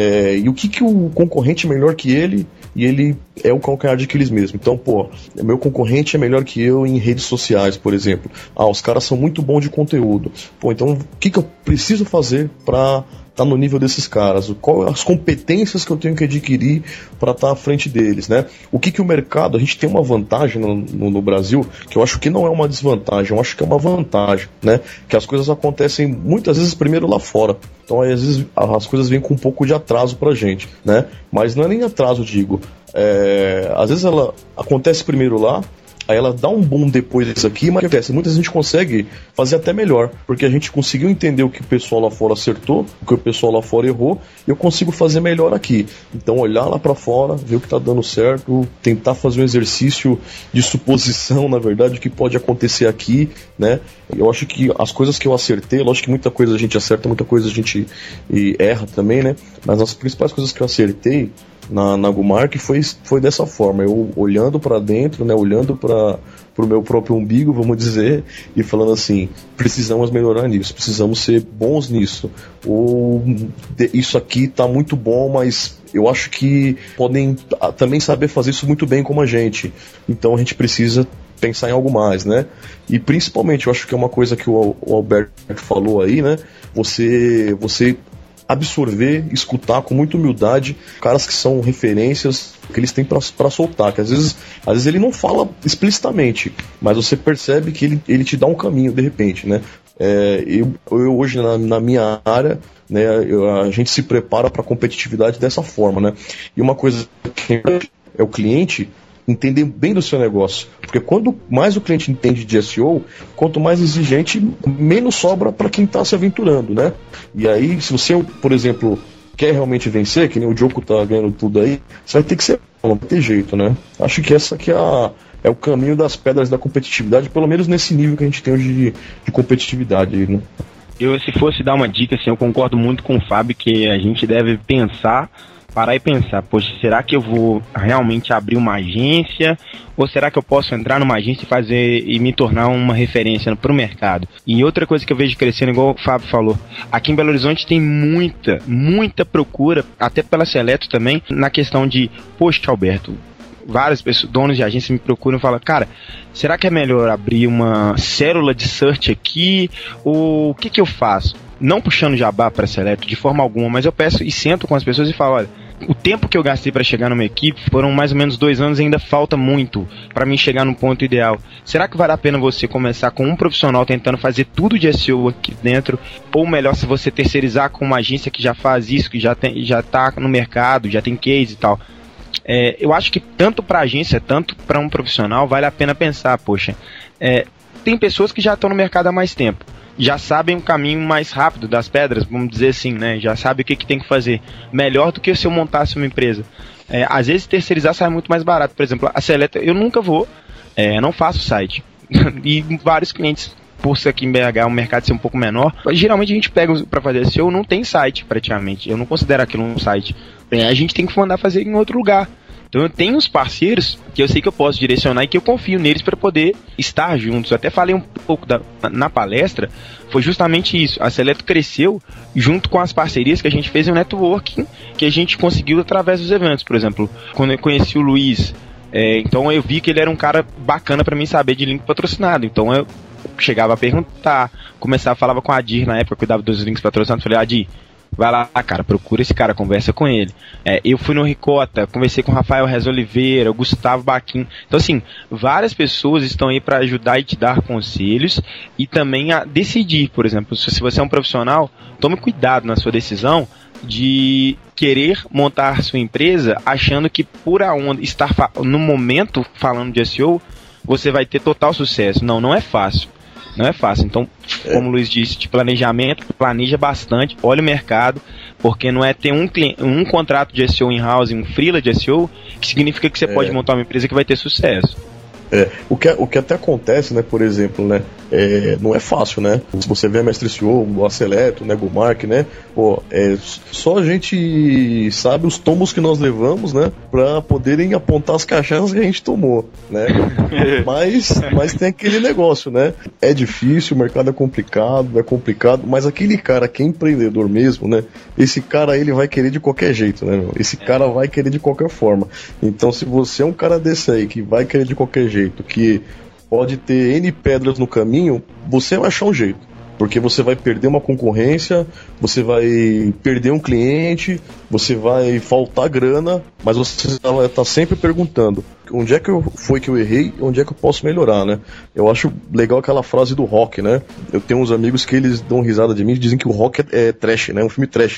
E o que o concorrente é melhor que ele, e ele é o calcanhar de Aquiles mesmo. Então, pô, meu concorrente é melhor que eu em redes sociais, por exemplo. Os caras são muito bons de conteúdo. Pô, então o que eu preciso fazer para estar no nível desses caras? Quais as competências que eu tenho que adquirir para estar à frente deles, né? O que o mercado... A gente tem uma vantagem no Brasil, que eu acho que não é uma desvantagem, eu acho que é uma vantagem, né? Que as coisas acontecem muitas vezes primeiro lá fora. Então, aí, às vezes, as coisas vêm com um pouco de atraso pra gente, né? Mas não é nem atraso, digo. Às vezes ela acontece primeiro lá, aí ela dá um boom depois aqui, mas acontece, muitas vezes a gente consegue fazer até melhor, porque a gente conseguiu entender o que o pessoal lá fora acertou, o que o pessoal lá fora errou, e eu consigo fazer melhor aqui. Então olhar lá pra fora, ver o que tá dando certo, tentar fazer um exercício de suposição, na verdade, o que pode acontecer aqui, né? Eu acho que as coisas que eu acertei, lógico que muita coisa a gente acerta, muita coisa a gente erra também, né? Mas as principais coisas que eu acertei na GoMark foi dessa forma, eu olhando para dentro, né, olhando para o meu próprio umbigo, vamos dizer, e falando assim: precisamos melhorar nisso, precisamos ser bons nisso, ou isso aqui tá muito bom, mas eu acho que podem também saber fazer isso muito bem como a gente, então a gente precisa pensar em algo mais, né? E principalmente, eu acho que é uma coisa que o Alberto falou aí, né? Você absorver, escutar com muita humildade caras que são referências que eles têm pra soltar, que às vezes ele não fala explicitamente, mas você percebe que ele te dá um caminho de repente, né? Eu hoje na minha área, né, a gente se prepara para competitividade dessa forma, né? E uma coisa que é o cliente entender bem do seu negócio, porque quanto mais o cliente entende de SEO, quanto mais exigente, menos sobra para quem está se aventurando, né? E aí, se você, por exemplo, quer realmente vencer, que nem o Djoko tá ganhando tudo aí, você vai ter que ser, não vai ter jeito, né? Acho que essa aqui é o caminho das pedras da competitividade, pelo menos nesse nível que a gente tem hoje de competitividade aí, né? Se fosse dar uma dica, assim, eu concordo muito com o Fábio que a gente deve parar e pensar: poxa, será que eu vou realmente abrir uma agência? Ou será que eu posso entrar numa agência e me tornar uma referência para o mercado? E outra coisa que eu vejo crescendo, igual o Fábio falou, aqui em Belo Horizonte tem muita procura, até pela Seleto também, na questão de: poxa, Alberto, várias pessoas, donos de agência, me procuram e falam: cara, será que é melhor abrir uma célula de search aqui? Ou o que eu faço? Não puxando jabá para Seleto de forma alguma, mas eu peço e sento com as pessoas e falo: olha, o tempo que eu gastei para chegar numa equipe foram mais ou menos 2 anos e ainda falta muito para mim chegar no ponto ideal. Será que vale a pena você começar com um profissional tentando fazer tudo de SEO aqui dentro? Ou melhor, se você terceirizar com uma agência que já faz isso, que já tá no mercado, já tem case e tal? Eu acho que tanto para a agência, tanto para um profissional, vale a pena pensar, poxa, tem pessoas que já estão no mercado há mais tempo, já sabem o caminho mais rápido das pedras, vamos dizer assim, né? Já sabe o que tem que fazer, melhor do que se eu montasse uma empresa. Às vezes terceirizar sai muito mais barato. Por exemplo, a Seleta, eu nunca vou, não faço site. E vários clientes, por ser aqui em BH, o mercado ser um pouco menor, geralmente a gente pega para fazer SEO, não tem site praticamente, eu não considero aquilo um site. A gente tem que mandar fazer em outro lugar. Então eu tenho uns parceiros que eu sei que eu posso direcionar e que eu confio neles para poder estar juntos. Eu até falei um pouco na palestra, foi justamente isso. A Seleto cresceu junto com as parcerias que a gente fez em networking, que a gente conseguiu através dos eventos. Por exemplo, quando eu conheci o Luiz, então eu vi que ele era um cara bacana para mim saber de link patrocinado. Então eu chegava a perguntar, falava com a Adir na época, cuidava dos links patrocinados, falei, Adir, vai lá, cara, procura esse cara, conversa com ele. Eu fui no Ricota, conversei com o Rafael Rez Oliveira, o Gustavo Baquim. Então, assim, várias pessoas estão aí para ajudar e te dar conselhos e também a decidir. Por exemplo, se você é um profissional, tome cuidado na sua decisão de querer montar sua empresa achando que por estar no momento falando de SEO, você vai ter total sucesso. Não é fácil. Não é fácil. Então, como o Luiz disse, de planejamento, planeja bastante, olha o mercado, porque não é ter um contrato de SEO in-house, um freela de SEO, que significa que você pode montar uma empresa que vai ter sucesso. O que até acontece, né, por exemplo, né, não é fácil, né? Se você vê a Mestre SEO, o Aceleto, né, Gomark, né, só a gente sabe os tombos que nós levamos, né, pra poderem apontar as cachaças que a gente tomou, né? mas tem aquele negócio, né? É difícil, o mercado é complicado, mas aquele cara que é empreendedor mesmo, né, esse cara ele vai querer de qualquer jeito, né? Esse cara vai querer de qualquer forma. Então, se você é um cara desse aí que vai querer de qualquer jeito, que pode ter N pedras no caminho, você vai achar um jeito, porque você vai perder uma concorrência, você vai perder um cliente, você vai faltar grana, mas você vai estar sempre perguntando onde é que foi que eu errei, onde é que eu posso melhorar, né? Eu acho legal aquela frase do Rock, né? Eu tenho uns amigos que eles dão risada de mim e dizem que o Rock é trash, né? Um filme trash.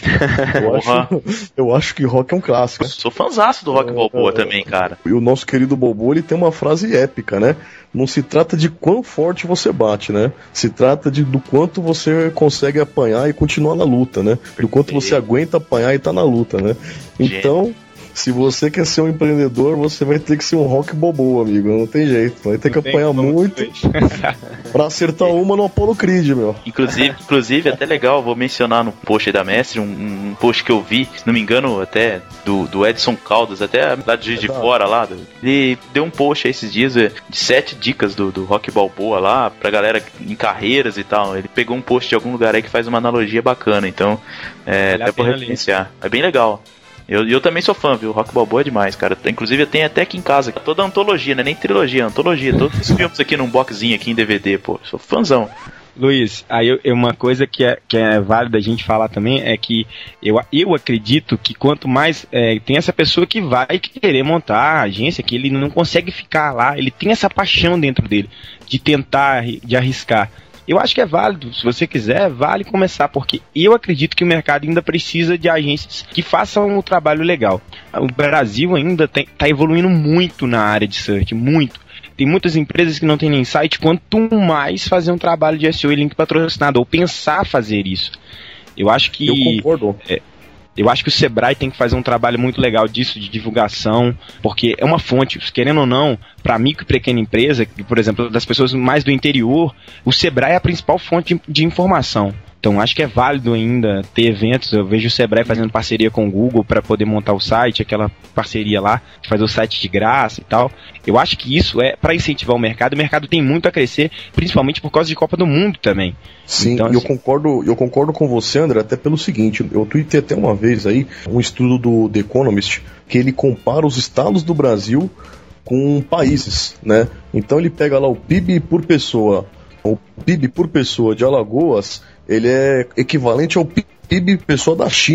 Eu acho que Rock é um clássico. Eu sou fãzaço do Rock Balboa também, cara. E o nosso querido Balboa, ele tem uma frase épica, né? Não se trata de quão forte você bate, né? Se trata do quanto você consegue apanhar e continuar na luta, né? Do quanto você aguenta apanhar e tá na luta, né? Então, se você quer ser um empreendedor, você vai ter que ser um Rock Balboa, amigo. Não tem jeito. Vai ter que apanhar muito pra acertar uma no Apollo Creed, meu. Inclusive, até legal, vou mencionar no post aí da Mestre, um post que eu vi, se não me engano, até do Edson Caldas, até lá de fora lá. Ele deu um post aí esses dias de 7 dicas do Rock Balboa lá, pra galera em carreiras e tal. Ele pegou um post de algum lugar aí que faz uma analogia bacana, então até por referenciar. É bem legal. Eu também sou fã, viu? O Rock Balboa é demais, cara. Inclusive eu tenho até aqui em casa toda a antologia, né? Nem trilogia, antologia. Todos os filmes aqui num boxzinho aqui em DVD, pô. Sou fãzão. Luiz, aí uma coisa que é válida a gente falar também é que eu acredito que quanto mais tem essa pessoa que vai querer montar a agência, que ele não consegue ficar lá, ele tem essa paixão dentro dele de tentar, de arriscar. Eu acho que é válido, se você quiser, vale começar, porque eu acredito que o mercado ainda precisa de agências que façam um trabalho legal. O Brasil ainda está evoluindo muito na área de search, muito. Tem muitas empresas que não têm nem site, quanto mais fazer um trabalho de SEO e link patrocinado, ou pensar fazer isso. Eu acho que... Eu concordo. Eu acho que o Sebrae tem que fazer um trabalho muito legal disso, de divulgação, porque é uma fonte, querendo ou não, para micro e pequena empresa, por exemplo, das pessoas mais do interior, o Sebrae é a principal fonte de informação. Então acho que é válido ainda ter eventos. Eu vejo o Sebrae fazendo parceria com o Google para poder montar o site, aquela parceria lá, de fazer o site de graça e tal. Eu acho que isso é para incentivar o mercado tem muito a crescer, principalmente por causa de Copa do Mundo também. Sim, então, assim, eu concordo com você, André, até pelo seguinte, eu tuitei até uma vez aí um estudo do The Economist, que ele compara os estados do Brasil com países, né? Então ele pega lá o PIB por pessoa de Alagoas, ele é equivalente ao PIB pessoa da China.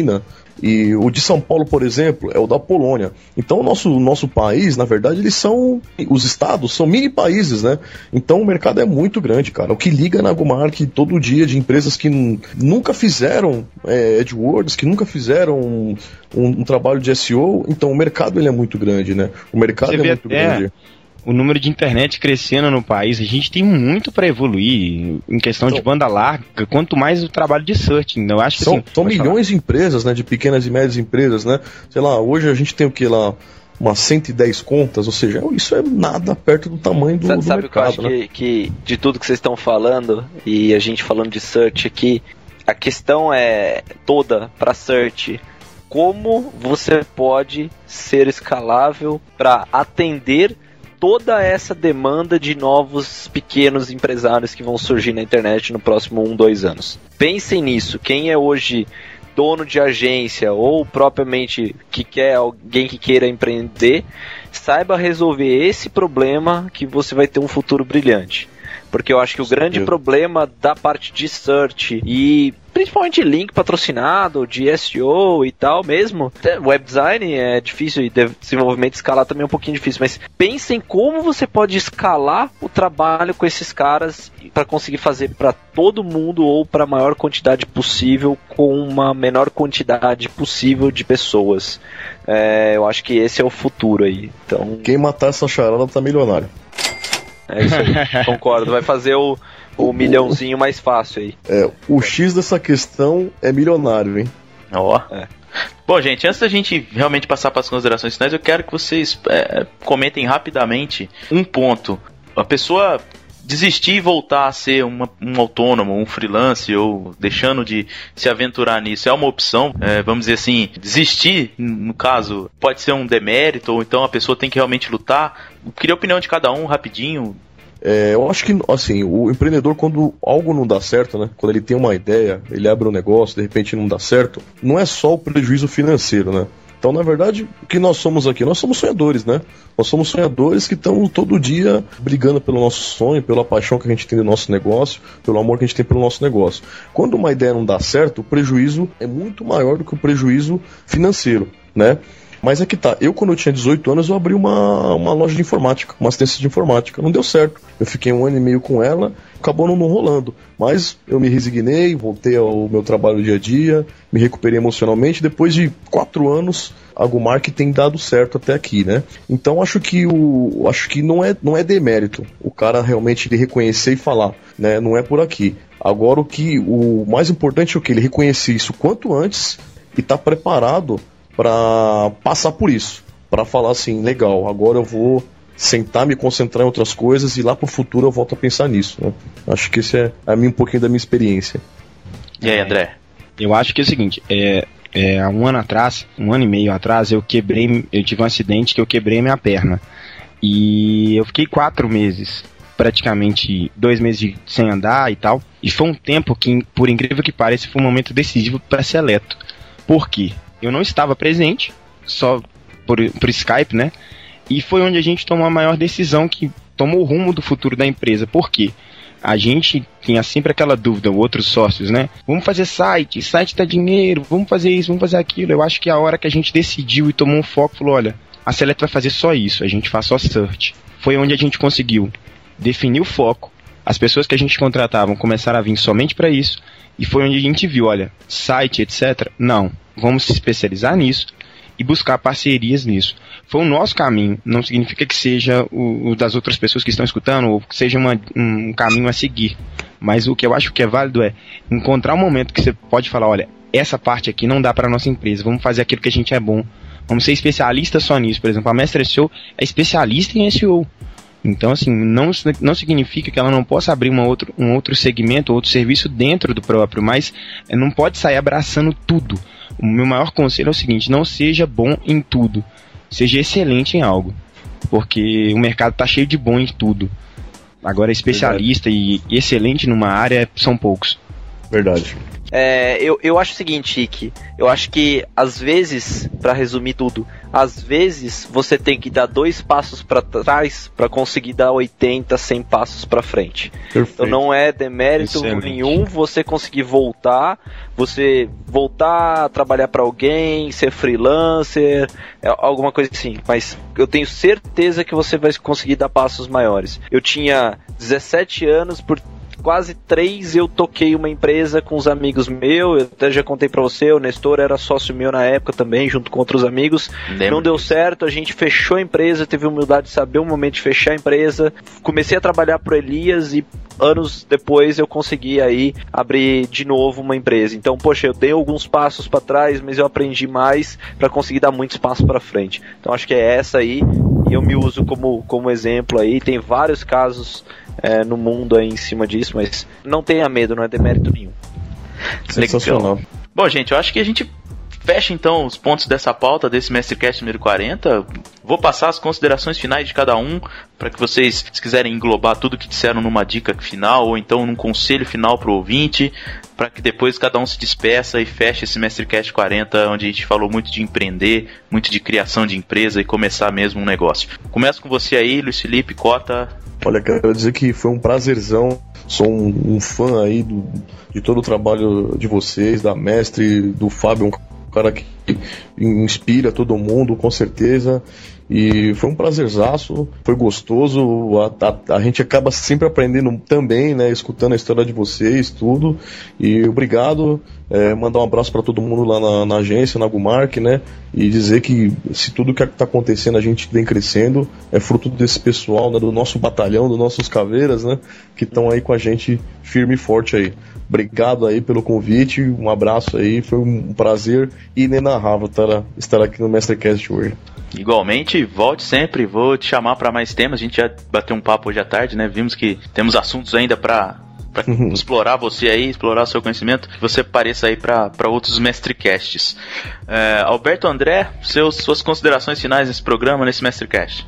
E o de São Paulo, por exemplo, é o da Polônia. Então o nosso país, na verdade, os estados são mini países, né? Então o mercado é muito grande, cara. O que liga na Agumark todo dia de empresas que nunca fizeram AdWords, que nunca fizeram um trabalho de SEO, então o mercado ele é muito grande, né? O mercado é muito grande. O número de internet crescendo no país, a gente tem muito para evoluir em questão de banda larga, quanto mais o trabalho de searching. Eu acho que são milhões de empresas, né, de pequenas e médias empresas, né? Sei lá, hoje a gente tem o que lá? Umas 110 contas, ou seja, isso é nada perto do tamanho do mercado. Sabe o que eu acho, né? que de tudo que vocês estão falando, e a gente falando de search aqui, a questão é toda para search. Como você pode ser escalável para atender toda essa demanda de novos pequenos empresários que vão surgir na internet no próximo 1-2 anos. Pensem nisso. Quem é hoje dono de agência ou propriamente que quer alguém que queira empreender, saiba resolver esse problema que você vai ter um futuro brilhante. Porque eu acho que o grande problema da parte de search e principalmente link patrocinado, de SEO e tal mesmo, web design é difícil e desenvolvimento escalar também é um pouquinho difícil, mas pensem como você pode escalar o trabalho com esses caras para conseguir fazer para todo mundo ou para a maior quantidade possível com uma menor quantidade possível de pessoas. Eu acho que esse é o futuro aí. Então, quem matar essa charada tá milionário. É isso aí, concordo. Vai fazer o milhãozinho mais fácil aí. O X dessa questão é milionário, hein? Bom, gente, antes da gente realmente passar para as considerações finais, eu quero que vocês comentem rapidamente um ponto. A pessoa desistir e voltar a ser um autônomo, um freelance, ou deixando de se aventurar nisso, é uma opção? Vamos dizer assim, desistir, no caso, pode ser um demérito, ou então a pessoa tem que realmente lutar? Eu queria a opinião de cada um, rapidinho. Eu acho que, assim, o empreendedor, quando algo não dá certo, né? Quando ele tem uma ideia, ele abre um negócio, de repente não dá certo, não é só o prejuízo financeiro, né? Então, na verdade, o que nós somos aqui? Nós somos sonhadores, né? Nós somos sonhadores que estão todo dia brigando pelo nosso sonho, pela paixão que a gente tem do nosso negócio, pelo amor que a gente tem pelo nosso negócio. Quando uma ideia não dá certo, o prejuízo é muito maior do que o prejuízo financeiro, né? Mas é que tá, quando eu tinha 18 anos, eu abri uma loja de informática, uma assistência de informática. Não deu certo. Eu fiquei 1 ano e meio com ela, acabou não rolando. Mas eu me resignei, voltei ao meu trabalho dia a dia, me recuperei emocionalmente. Depois de 4 anos, a Agumark tem dado certo até aqui, né? Então acho que não é demérito o cara realmente ele reconhecer e falar, né? Não é por aqui. Agora o mais importante é o que? Ele reconhecer isso quanto antes e tá preparado para passar por isso, para falar assim, legal, agora eu vou sentar, me concentrar em outras coisas e lá pro futuro eu volto a pensar nisso, né? Acho que esse é um pouquinho da minha experiência. E aí, André? Eu acho que é o seguinte, há 1 ano atrás, 1 ano e meio atrás, eu tive um acidente que eu quebrei minha perna e eu fiquei 4 meses, praticamente 2 meses sem andar e tal, e foi um tempo que, por incrível que pareça, foi um momento decisivo para ser eleito. Por quê? Eu não estava presente, só por Skype, né? E foi onde a gente tomou a maior decisão que tomou o rumo do futuro da empresa. Por quê? A gente tinha sempre aquela dúvida, outros sócios, né? Vamos fazer site dá dinheiro, vamos fazer isso, vamos fazer aquilo. Eu acho que a hora que a gente decidiu e tomou um foco, falou, olha, a Select vai fazer só isso, a gente faz só search. Foi onde a gente conseguiu definir o foco, as pessoas que a gente contratavam começaram a vir somente para isso, e foi onde a gente viu, olha, site, etc., não. Vamos se especializar nisso e buscar parcerias nisso. Foi o nosso caminho, não significa que seja o das outras pessoas que estão escutando ou que seja um caminho a seguir. Mas o que eu acho que é válido é encontrar um momento que você pode falar, olha, essa parte aqui não dá para nossa empresa, vamos fazer aquilo que a gente é bom. Vamos ser especialistas só nisso. Por exemplo, a Mestre SEO é especialista em SEO. Então, assim, não significa que ela não possa abrir um outro segmento, outro serviço dentro do próprio, mas não pode sair abraçando tudo. O meu maior conselho é o seguinte, não seja bom em tudo, seja excelente em algo, porque o mercado está cheio de bom em tudo. Agora, especialista e excelente numa área são poucos. Verdade. Eu acho o seguinte, Ike, eu acho que, às vezes, pra resumir tudo, às vezes você tem que dar 2 passos para trás para conseguir dar 80, 100 passos para frente. Perfeito. Então não é demérito nenhum você conseguir voltar a trabalhar para alguém, ser freelancer, alguma coisa assim. Mas eu tenho certeza que você vai conseguir dar passos maiores. Eu tinha 17 anos, por quase 3 eu toquei uma empresa com os amigos meus. Eu até já contei pra você, o Nestor era sócio meu na época também, junto com outros amigos. Não deu certo, a gente fechou a empresa, teve a humildade de saber o momento de fechar a empresa. Comecei a trabalhar pro Elias e anos depois eu consegui aí abrir de novo uma empresa. Então, poxa, eu dei alguns passos para trás, mas eu aprendi mais para conseguir dar muitos passos para frente. Então acho que é essa aí, e eu me uso como exemplo aí. Tem vários casos no mundo aí em cima disso, mas não tenha medo, não é demérito nenhum. Sensacional. Bom, gente, eu acho que a gente fecha então os pontos dessa pauta, desse Mastercast número 40. Vou passar as considerações finais de cada um, para que vocês, se quiserem englobar tudo que disseram numa dica final, ou então num conselho final pro ouvinte, para que depois cada um se despeça e feche esse Mastercast 40, onde a gente falou muito de empreender, muito de criação de empresa e começar mesmo um negócio. Começo com você aí, Luiz Felipe, Cota. Olha, quero dizer que foi um prazerzão. Sou um fã aí de todo o trabalho de vocês, da Mestre, do Fábio, um cara que inspira todo mundo, com certeza. E foi um prazerzaço, foi gostoso. A gente acaba sempre aprendendo também, né? Escutando a história de vocês, tudo. E obrigado. Mandar um abraço para todo mundo lá na agência, na Gumark, né? E dizer que se tudo que está acontecendo a gente vem crescendo, é fruto desse pessoal, né? Do nosso batalhão, dos nossos caveiras, né? Que estão aí com a gente firme e forte aí. Obrigado aí pelo convite, um abraço aí, foi um prazer inenarrável estar aqui no Mastercast hoje. Igualmente, volte sempre, vou te chamar para mais temas. A gente já bateu um papo hoje à tarde, né? Vimos que temos assuntos ainda para explorar você aí, explorar o seu conhecimento, que você apareça aí para outros Mastercasts. Alberto André, suas considerações finais nesse programa, nesse Mastercast.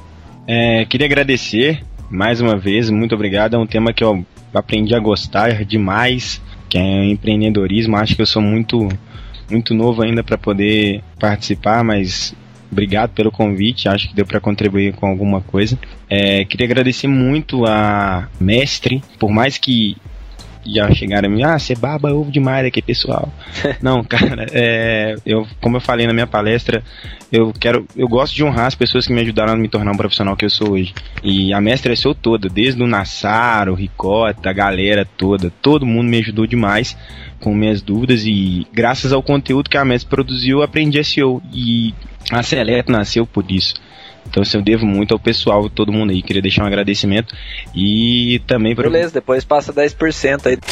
Queria agradecer mais uma vez, muito obrigado. É um tema que eu aprendi a gostar demais, que é empreendedorismo. Acho que eu sou muito novo ainda para poder participar, mas obrigado pelo convite, acho que deu para contribuir com alguma coisa. Queria agradecer muito a Mestre, por mais que já chegaram a mim, você baba ovo demais aqui, pessoal. Não, cara, como eu falei na minha palestra, eu gosto de honrar as pessoas que me ajudaram a me tornar um profissional que eu sou hoje. E a Mestre SEO toda, desde o Nassar, o Ricota, a galera toda, todo mundo me ajudou demais com minhas dúvidas, e graças ao conteúdo que a Mestre produziu, eu aprendi SEO, e a Seleto nasceu por isso. Então eu devo muito ao pessoal, todo mundo aí. Queria deixar um agradecimento. E também para... Beleza, depois passa 10% aí.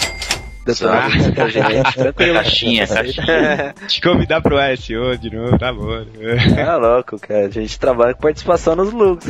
Tranquilo. Caixinha. Te convidar pro ASO de novo, tá bom. Tá louco, cara. A gente trabalha com participação nos lucros.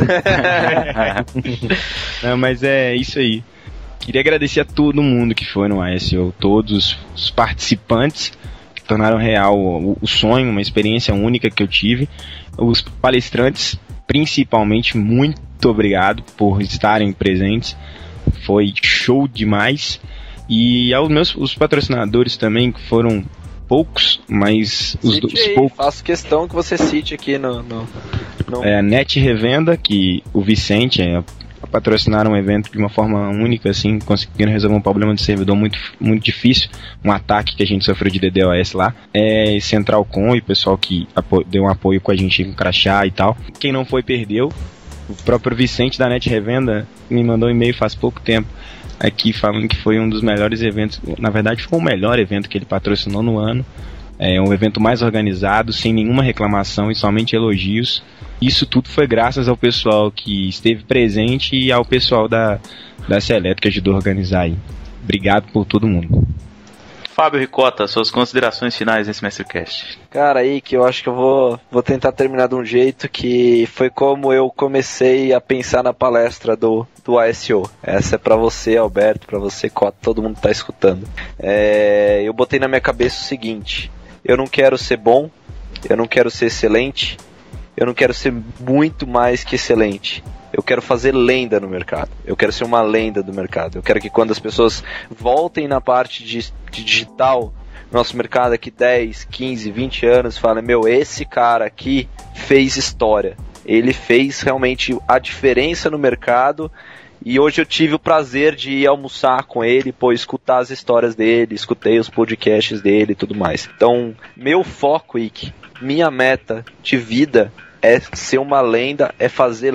Não, mas é isso aí. Queria agradecer a todo mundo que foi no ASO, todos os participantes que tornaram real o sonho, uma experiência única que eu tive. Os palestrantes, principalmente, muito obrigado por estarem presentes. Foi show demais. E os patrocinadores também, que foram poucos, mas os poucos. Faço questão que você cite aqui no... A Net Revenda, que o Vicente patrocinaram um evento de uma forma única, assim, conseguiram resolver um problema de servidor muito, muito difícil, um ataque que a gente sofreu de DDoS lá. Central Com, e o pessoal que deu um apoio com a gente com crachá e tal. Quem não foi, perdeu. O próprio Vicente da Net Revenda me mandou um e-mail faz pouco tempo aqui falando que foi um dos melhores eventos, na verdade foi o melhor evento que ele patrocinou no ano. Um evento mais organizado, sem nenhuma reclamação e somente elogios. Isso tudo foi graças ao pessoal que esteve presente e ao pessoal da Seleto que ajudou a organizar aí. Obrigado por todo mundo. Fábio Ricota, suas considerações finais nesse Mastercast. Cara, aí que eu acho que eu vou tentar terminar de um jeito que foi como eu comecei a pensar na palestra do ASO. Essa é pra você, Alberto, pra você, Cota, todo mundo tá escutando. Eu botei na minha cabeça o seguinte: eu não quero ser bom, eu não quero ser excelente, eu não quero ser muito mais que excelente. Eu quero fazer lenda no mercado. Eu quero ser uma lenda do mercado. Eu quero que quando as pessoas voltem na parte de digital nosso mercado aqui 10, 15, 20 anos, fala, esse cara aqui fez história. Ele fez realmente a diferença no mercado. E hoje eu tive o prazer de ir almoçar com ele, escutar as histórias dele, escutei os podcasts dele e tudo mais. Então, meu foco, Ike, minha meta de vida é ser uma lenda, é fazer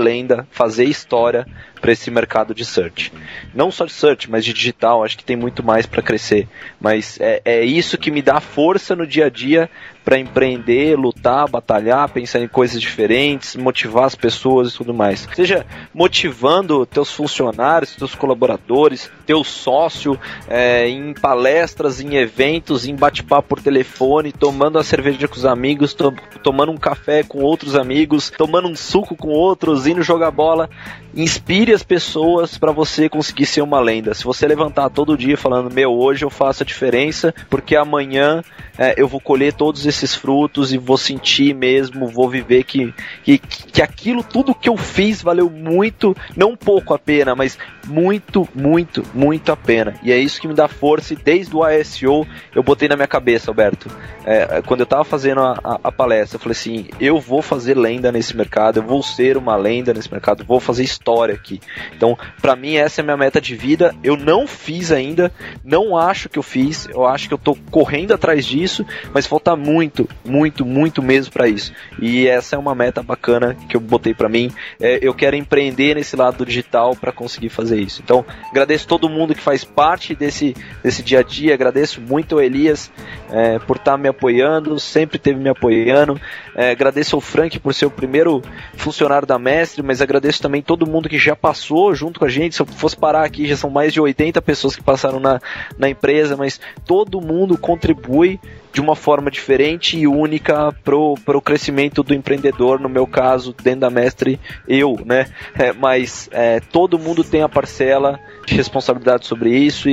história para esse mercado de search. Não só de search, mas de digital, acho que tem muito mais para crescer. Mas é isso que me dá força no dia a dia para empreender, lutar, batalhar, pensar em coisas diferentes, motivar as pessoas e tudo mais. Seja motivando teus funcionários, teus colaboradores, teu sócio, em palestras, em eventos, em bate-papo por telefone, tomando uma cerveja com os amigos, tomando um café com outros amigos, tomando um suco com outros, indo jogar bola. Inspire as pessoas para você conseguir ser uma lenda. Se você levantar todo dia falando, hoje eu faço a diferença, porque amanhã eu vou colher todos esses frutos e vou sentir mesmo, vou viver que aquilo, tudo que eu fiz valeu muito, não um pouco a pena, mas muito, muito, muito a pena. E é isso que me dá força, e desde o ISO eu botei na minha cabeça, Alberto, quando eu tava fazendo a palestra, eu falei assim, eu vou fazer lenda nesse mercado, eu vou ser uma lenda nesse mercado, vou fazer história aqui. Então, pra mim, essa é a minha meta de vida. Eu não fiz ainda, não acho que eu fiz, eu acho que eu tô correndo atrás disso, mas falta muito, muito, muito mesmo pra isso. E essa é uma meta bacana que eu botei pra mim. Eu quero empreender nesse lado do digital pra conseguir fazer isso. Então, agradeço todo mundo que faz parte desse dia a dia, agradeço muito ao Elias por estar me apoiando, sempre esteve me apoiando. Agradeço ao Frank por ser o primeiro funcionário da Mestre, mas agradeço também todo mundo que já passou junto com a gente. Se eu fosse parar aqui, já são mais de 80 pessoas que passaram na empresa, mas todo mundo contribui de uma forma diferente e única pro crescimento do empreendedor, no meu caso, dentro da Mestre, né? Mas todo mundo tem a parcela de responsabilidade sobre isso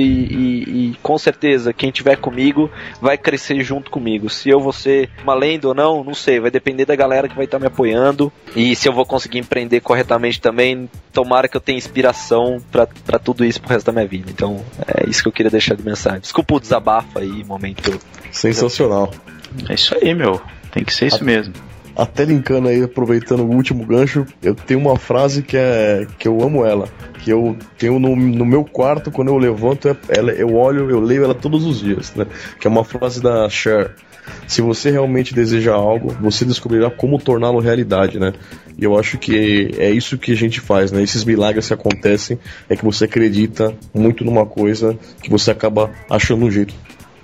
e com certeza quem estiver comigo vai crescer junto comigo. Se eu vou ser uma lenda ou não sei, vai depender da galera que vai estar me apoiando, e se eu vou conseguir empreender corretamente também, tomara que eu tenha inspiração pra tudo isso pro resto da minha vida. Então é isso que eu queria deixar de mensagem. Desculpa o desabafo aí, momento sensacional. É isso aí, tem que ser isso mesmo. Até linkando aí, aproveitando o último gancho, eu tenho uma frase que eu amo ela, que eu tenho no meu quarto, quando eu levanto, eu leio ela todos os dias, né? Que é uma frase da Cher. Se você realmente deseja algo, você descobrirá como torná-lo realidade, né? E eu acho que é isso que a gente faz, né? Esses milagres que acontecem é que você acredita muito numa coisa que você acaba achando um jeito.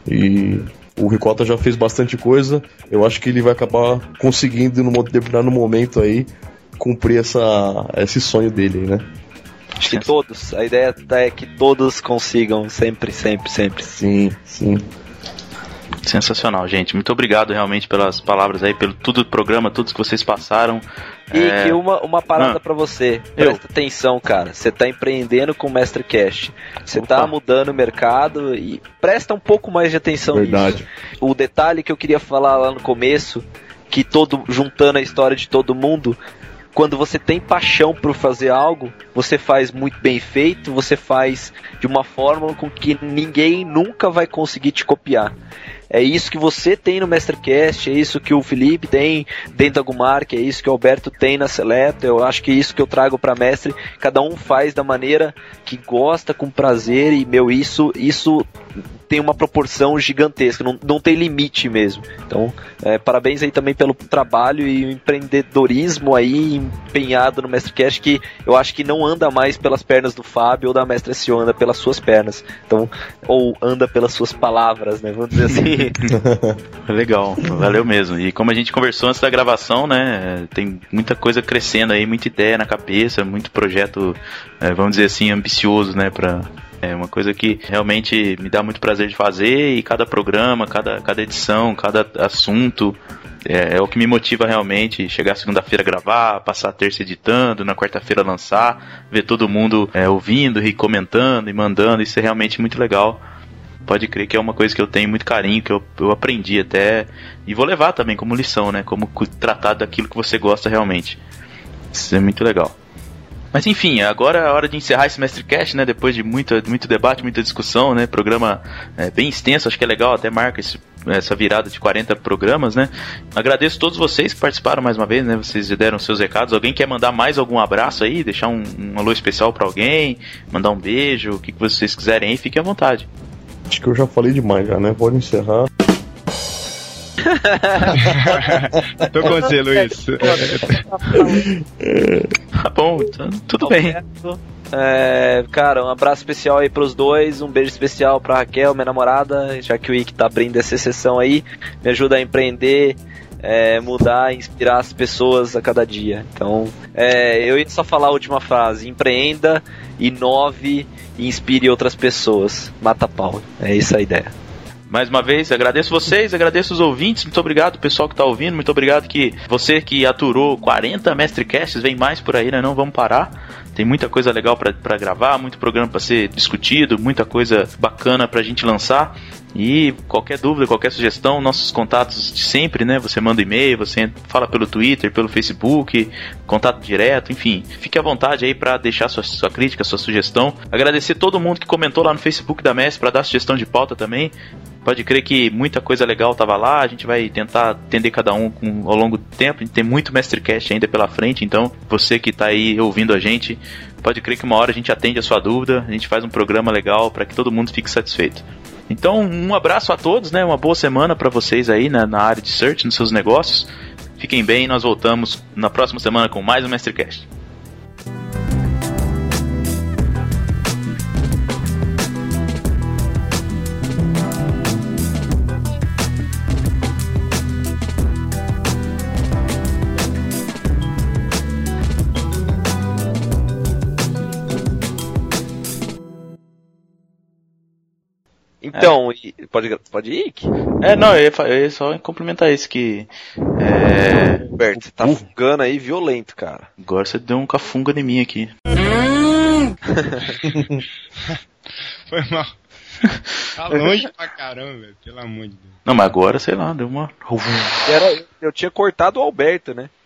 E o Ricota já fez bastante coisa, eu acho que ele vai acabar conseguindo, num determinado momento aí, cumprir esse sonho dele, né? Acho que todos, a ideia é que todos consigam, sempre, sempre, sempre. Sim, sim. Sensacional, gente. Muito obrigado realmente pelas palavras aí, pelo tudo do programa, tudo que vocês passaram. E que uma parada pra você. Presta atenção, cara. Você tá empreendendo com o MestreCast. Você tá mudando o mercado e presta um pouco mais de atenção nisso. O detalhe que eu queria falar lá no começo, que juntando a história de todo mundo, quando você tem paixão por fazer algo, você faz muito bem feito, você faz de uma forma com que ninguém nunca vai conseguir te copiar. É isso que você tem no MestreCast, é isso que o Felipe tem dentro da Gumark, é isso que o Alberto tem na Seleto. Eu acho que é isso que eu trago para Mestre. Cada um faz da maneira que gosta, com prazer, e isso tem uma proporção gigantesca, não tem limite mesmo. Então, parabéns aí também pelo trabalho e o empreendedorismo aí empenhado no MestreCast, que eu acho que não anda mais pelas pernas do Fábio ou da Mestre SEO, anda pelas suas pernas. Então, ou anda pelas suas palavras, né? Vamos dizer assim. Legal, valeu mesmo. E como a gente conversou antes da gravação, né? Tem muita coisa crescendo aí, muita ideia na cabeça, muito projeto, vamos dizer assim, ambicioso, né? É uma coisa que realmente me dá muito prazer de fazer, e cada programa, cada edição, cada assunto é o que me motiva realmente. Chegar segunda-feira gravar, passar a terça editando, na quarta-feira lançar, ver todo mundo ouvindo e comentando e mandando, isso é realmente muito legal. Pode crer que é uma coisa que eu tenho muito carinho, que eu aprendi até, e vou levar também como lição, né? Como tratar daquilo que você gosta realmente. Isso é muito legal. Mas enfim, agora é a hora de encerrar esse MestreCast, né? Depois de muito debate, muita discussão, né? Programa bem extenso, acho que é legal, até marca esse essa virada de 40 programas, né? Agradeço a todos vocês que participaram mais uma vez, né? Vocês já deram seus recados. Alguém quer mandar mais algum abraço aí? Deixar um alô especial pra alguém? Mandar um beijo? O que vocês quiserem aí? Fiquem à vontade. Acho que eu já falei demais já, né? Pode encerrar. Tô com você, Luiz. Tá bom, tudo bem. Cara, um abraço especial aí pros dois, um beijo especial pra Raquel, minha namorada, já que o Ike tá abrindo essa sessão aí, me ajuda a empreender, mudar, inspirar as pessoas a cada dia. Então, eu ia só falar a última frase: empreenda, inove e inspire outras pessoas. Mata pau, é isso a ideia. Mais uma vez, agradeço vocês, agradeço os ouvintes, muito obrigado pessoal que tá ouvindo, muito obrigado que você que aturou 40 Mestrecasts, vem mais por aí, né? Não vamos parar. Tem muita coisa legal pra gravar, muito programa pra ser discutido, muita coisa bacana pra gente lançar. E qualquer dúvida, qualquer sugestão, nossos contatos de sempre, né? Você manda e-mail, você fala pelo Twitter, pelo Facebook, contato direto, enfim. Fique à vontade aí pra deixar sua crítica, sua sugestão. Agradecer todo mundo que comentou lá no Facebook da Mestre pra dar sugestão de pauta também. Pode crer que muita coisa legal tava lá, a gente vai tentar atender cada um ao longo do tempo. A gente tem muito Mestrecast ainda pela frente, então você que tá aí ouvindo a gente, pode crer que uma hora a gente atende a sua dúvida, a gente faz um programa legal para que todo mundo fique satisfeito. Então, um abraço a todos, né? Uma boa semana para vocês aí na área de search, nos seus negócios. Fiquem bem, nós voltamos na próxima semana com mais um Mestrecast. Então, pode ir? Não, eu ia só complementar isso que... Roberto, você tá fungando aí violento, cara. Agora você deu um cafunga em mim aqui. Foi mal. Tá longe pra caramba, velho, pelo amor de Deus. Não, mas agora, sei lá, deu uma... Eu tinha cortado o Alberto, né?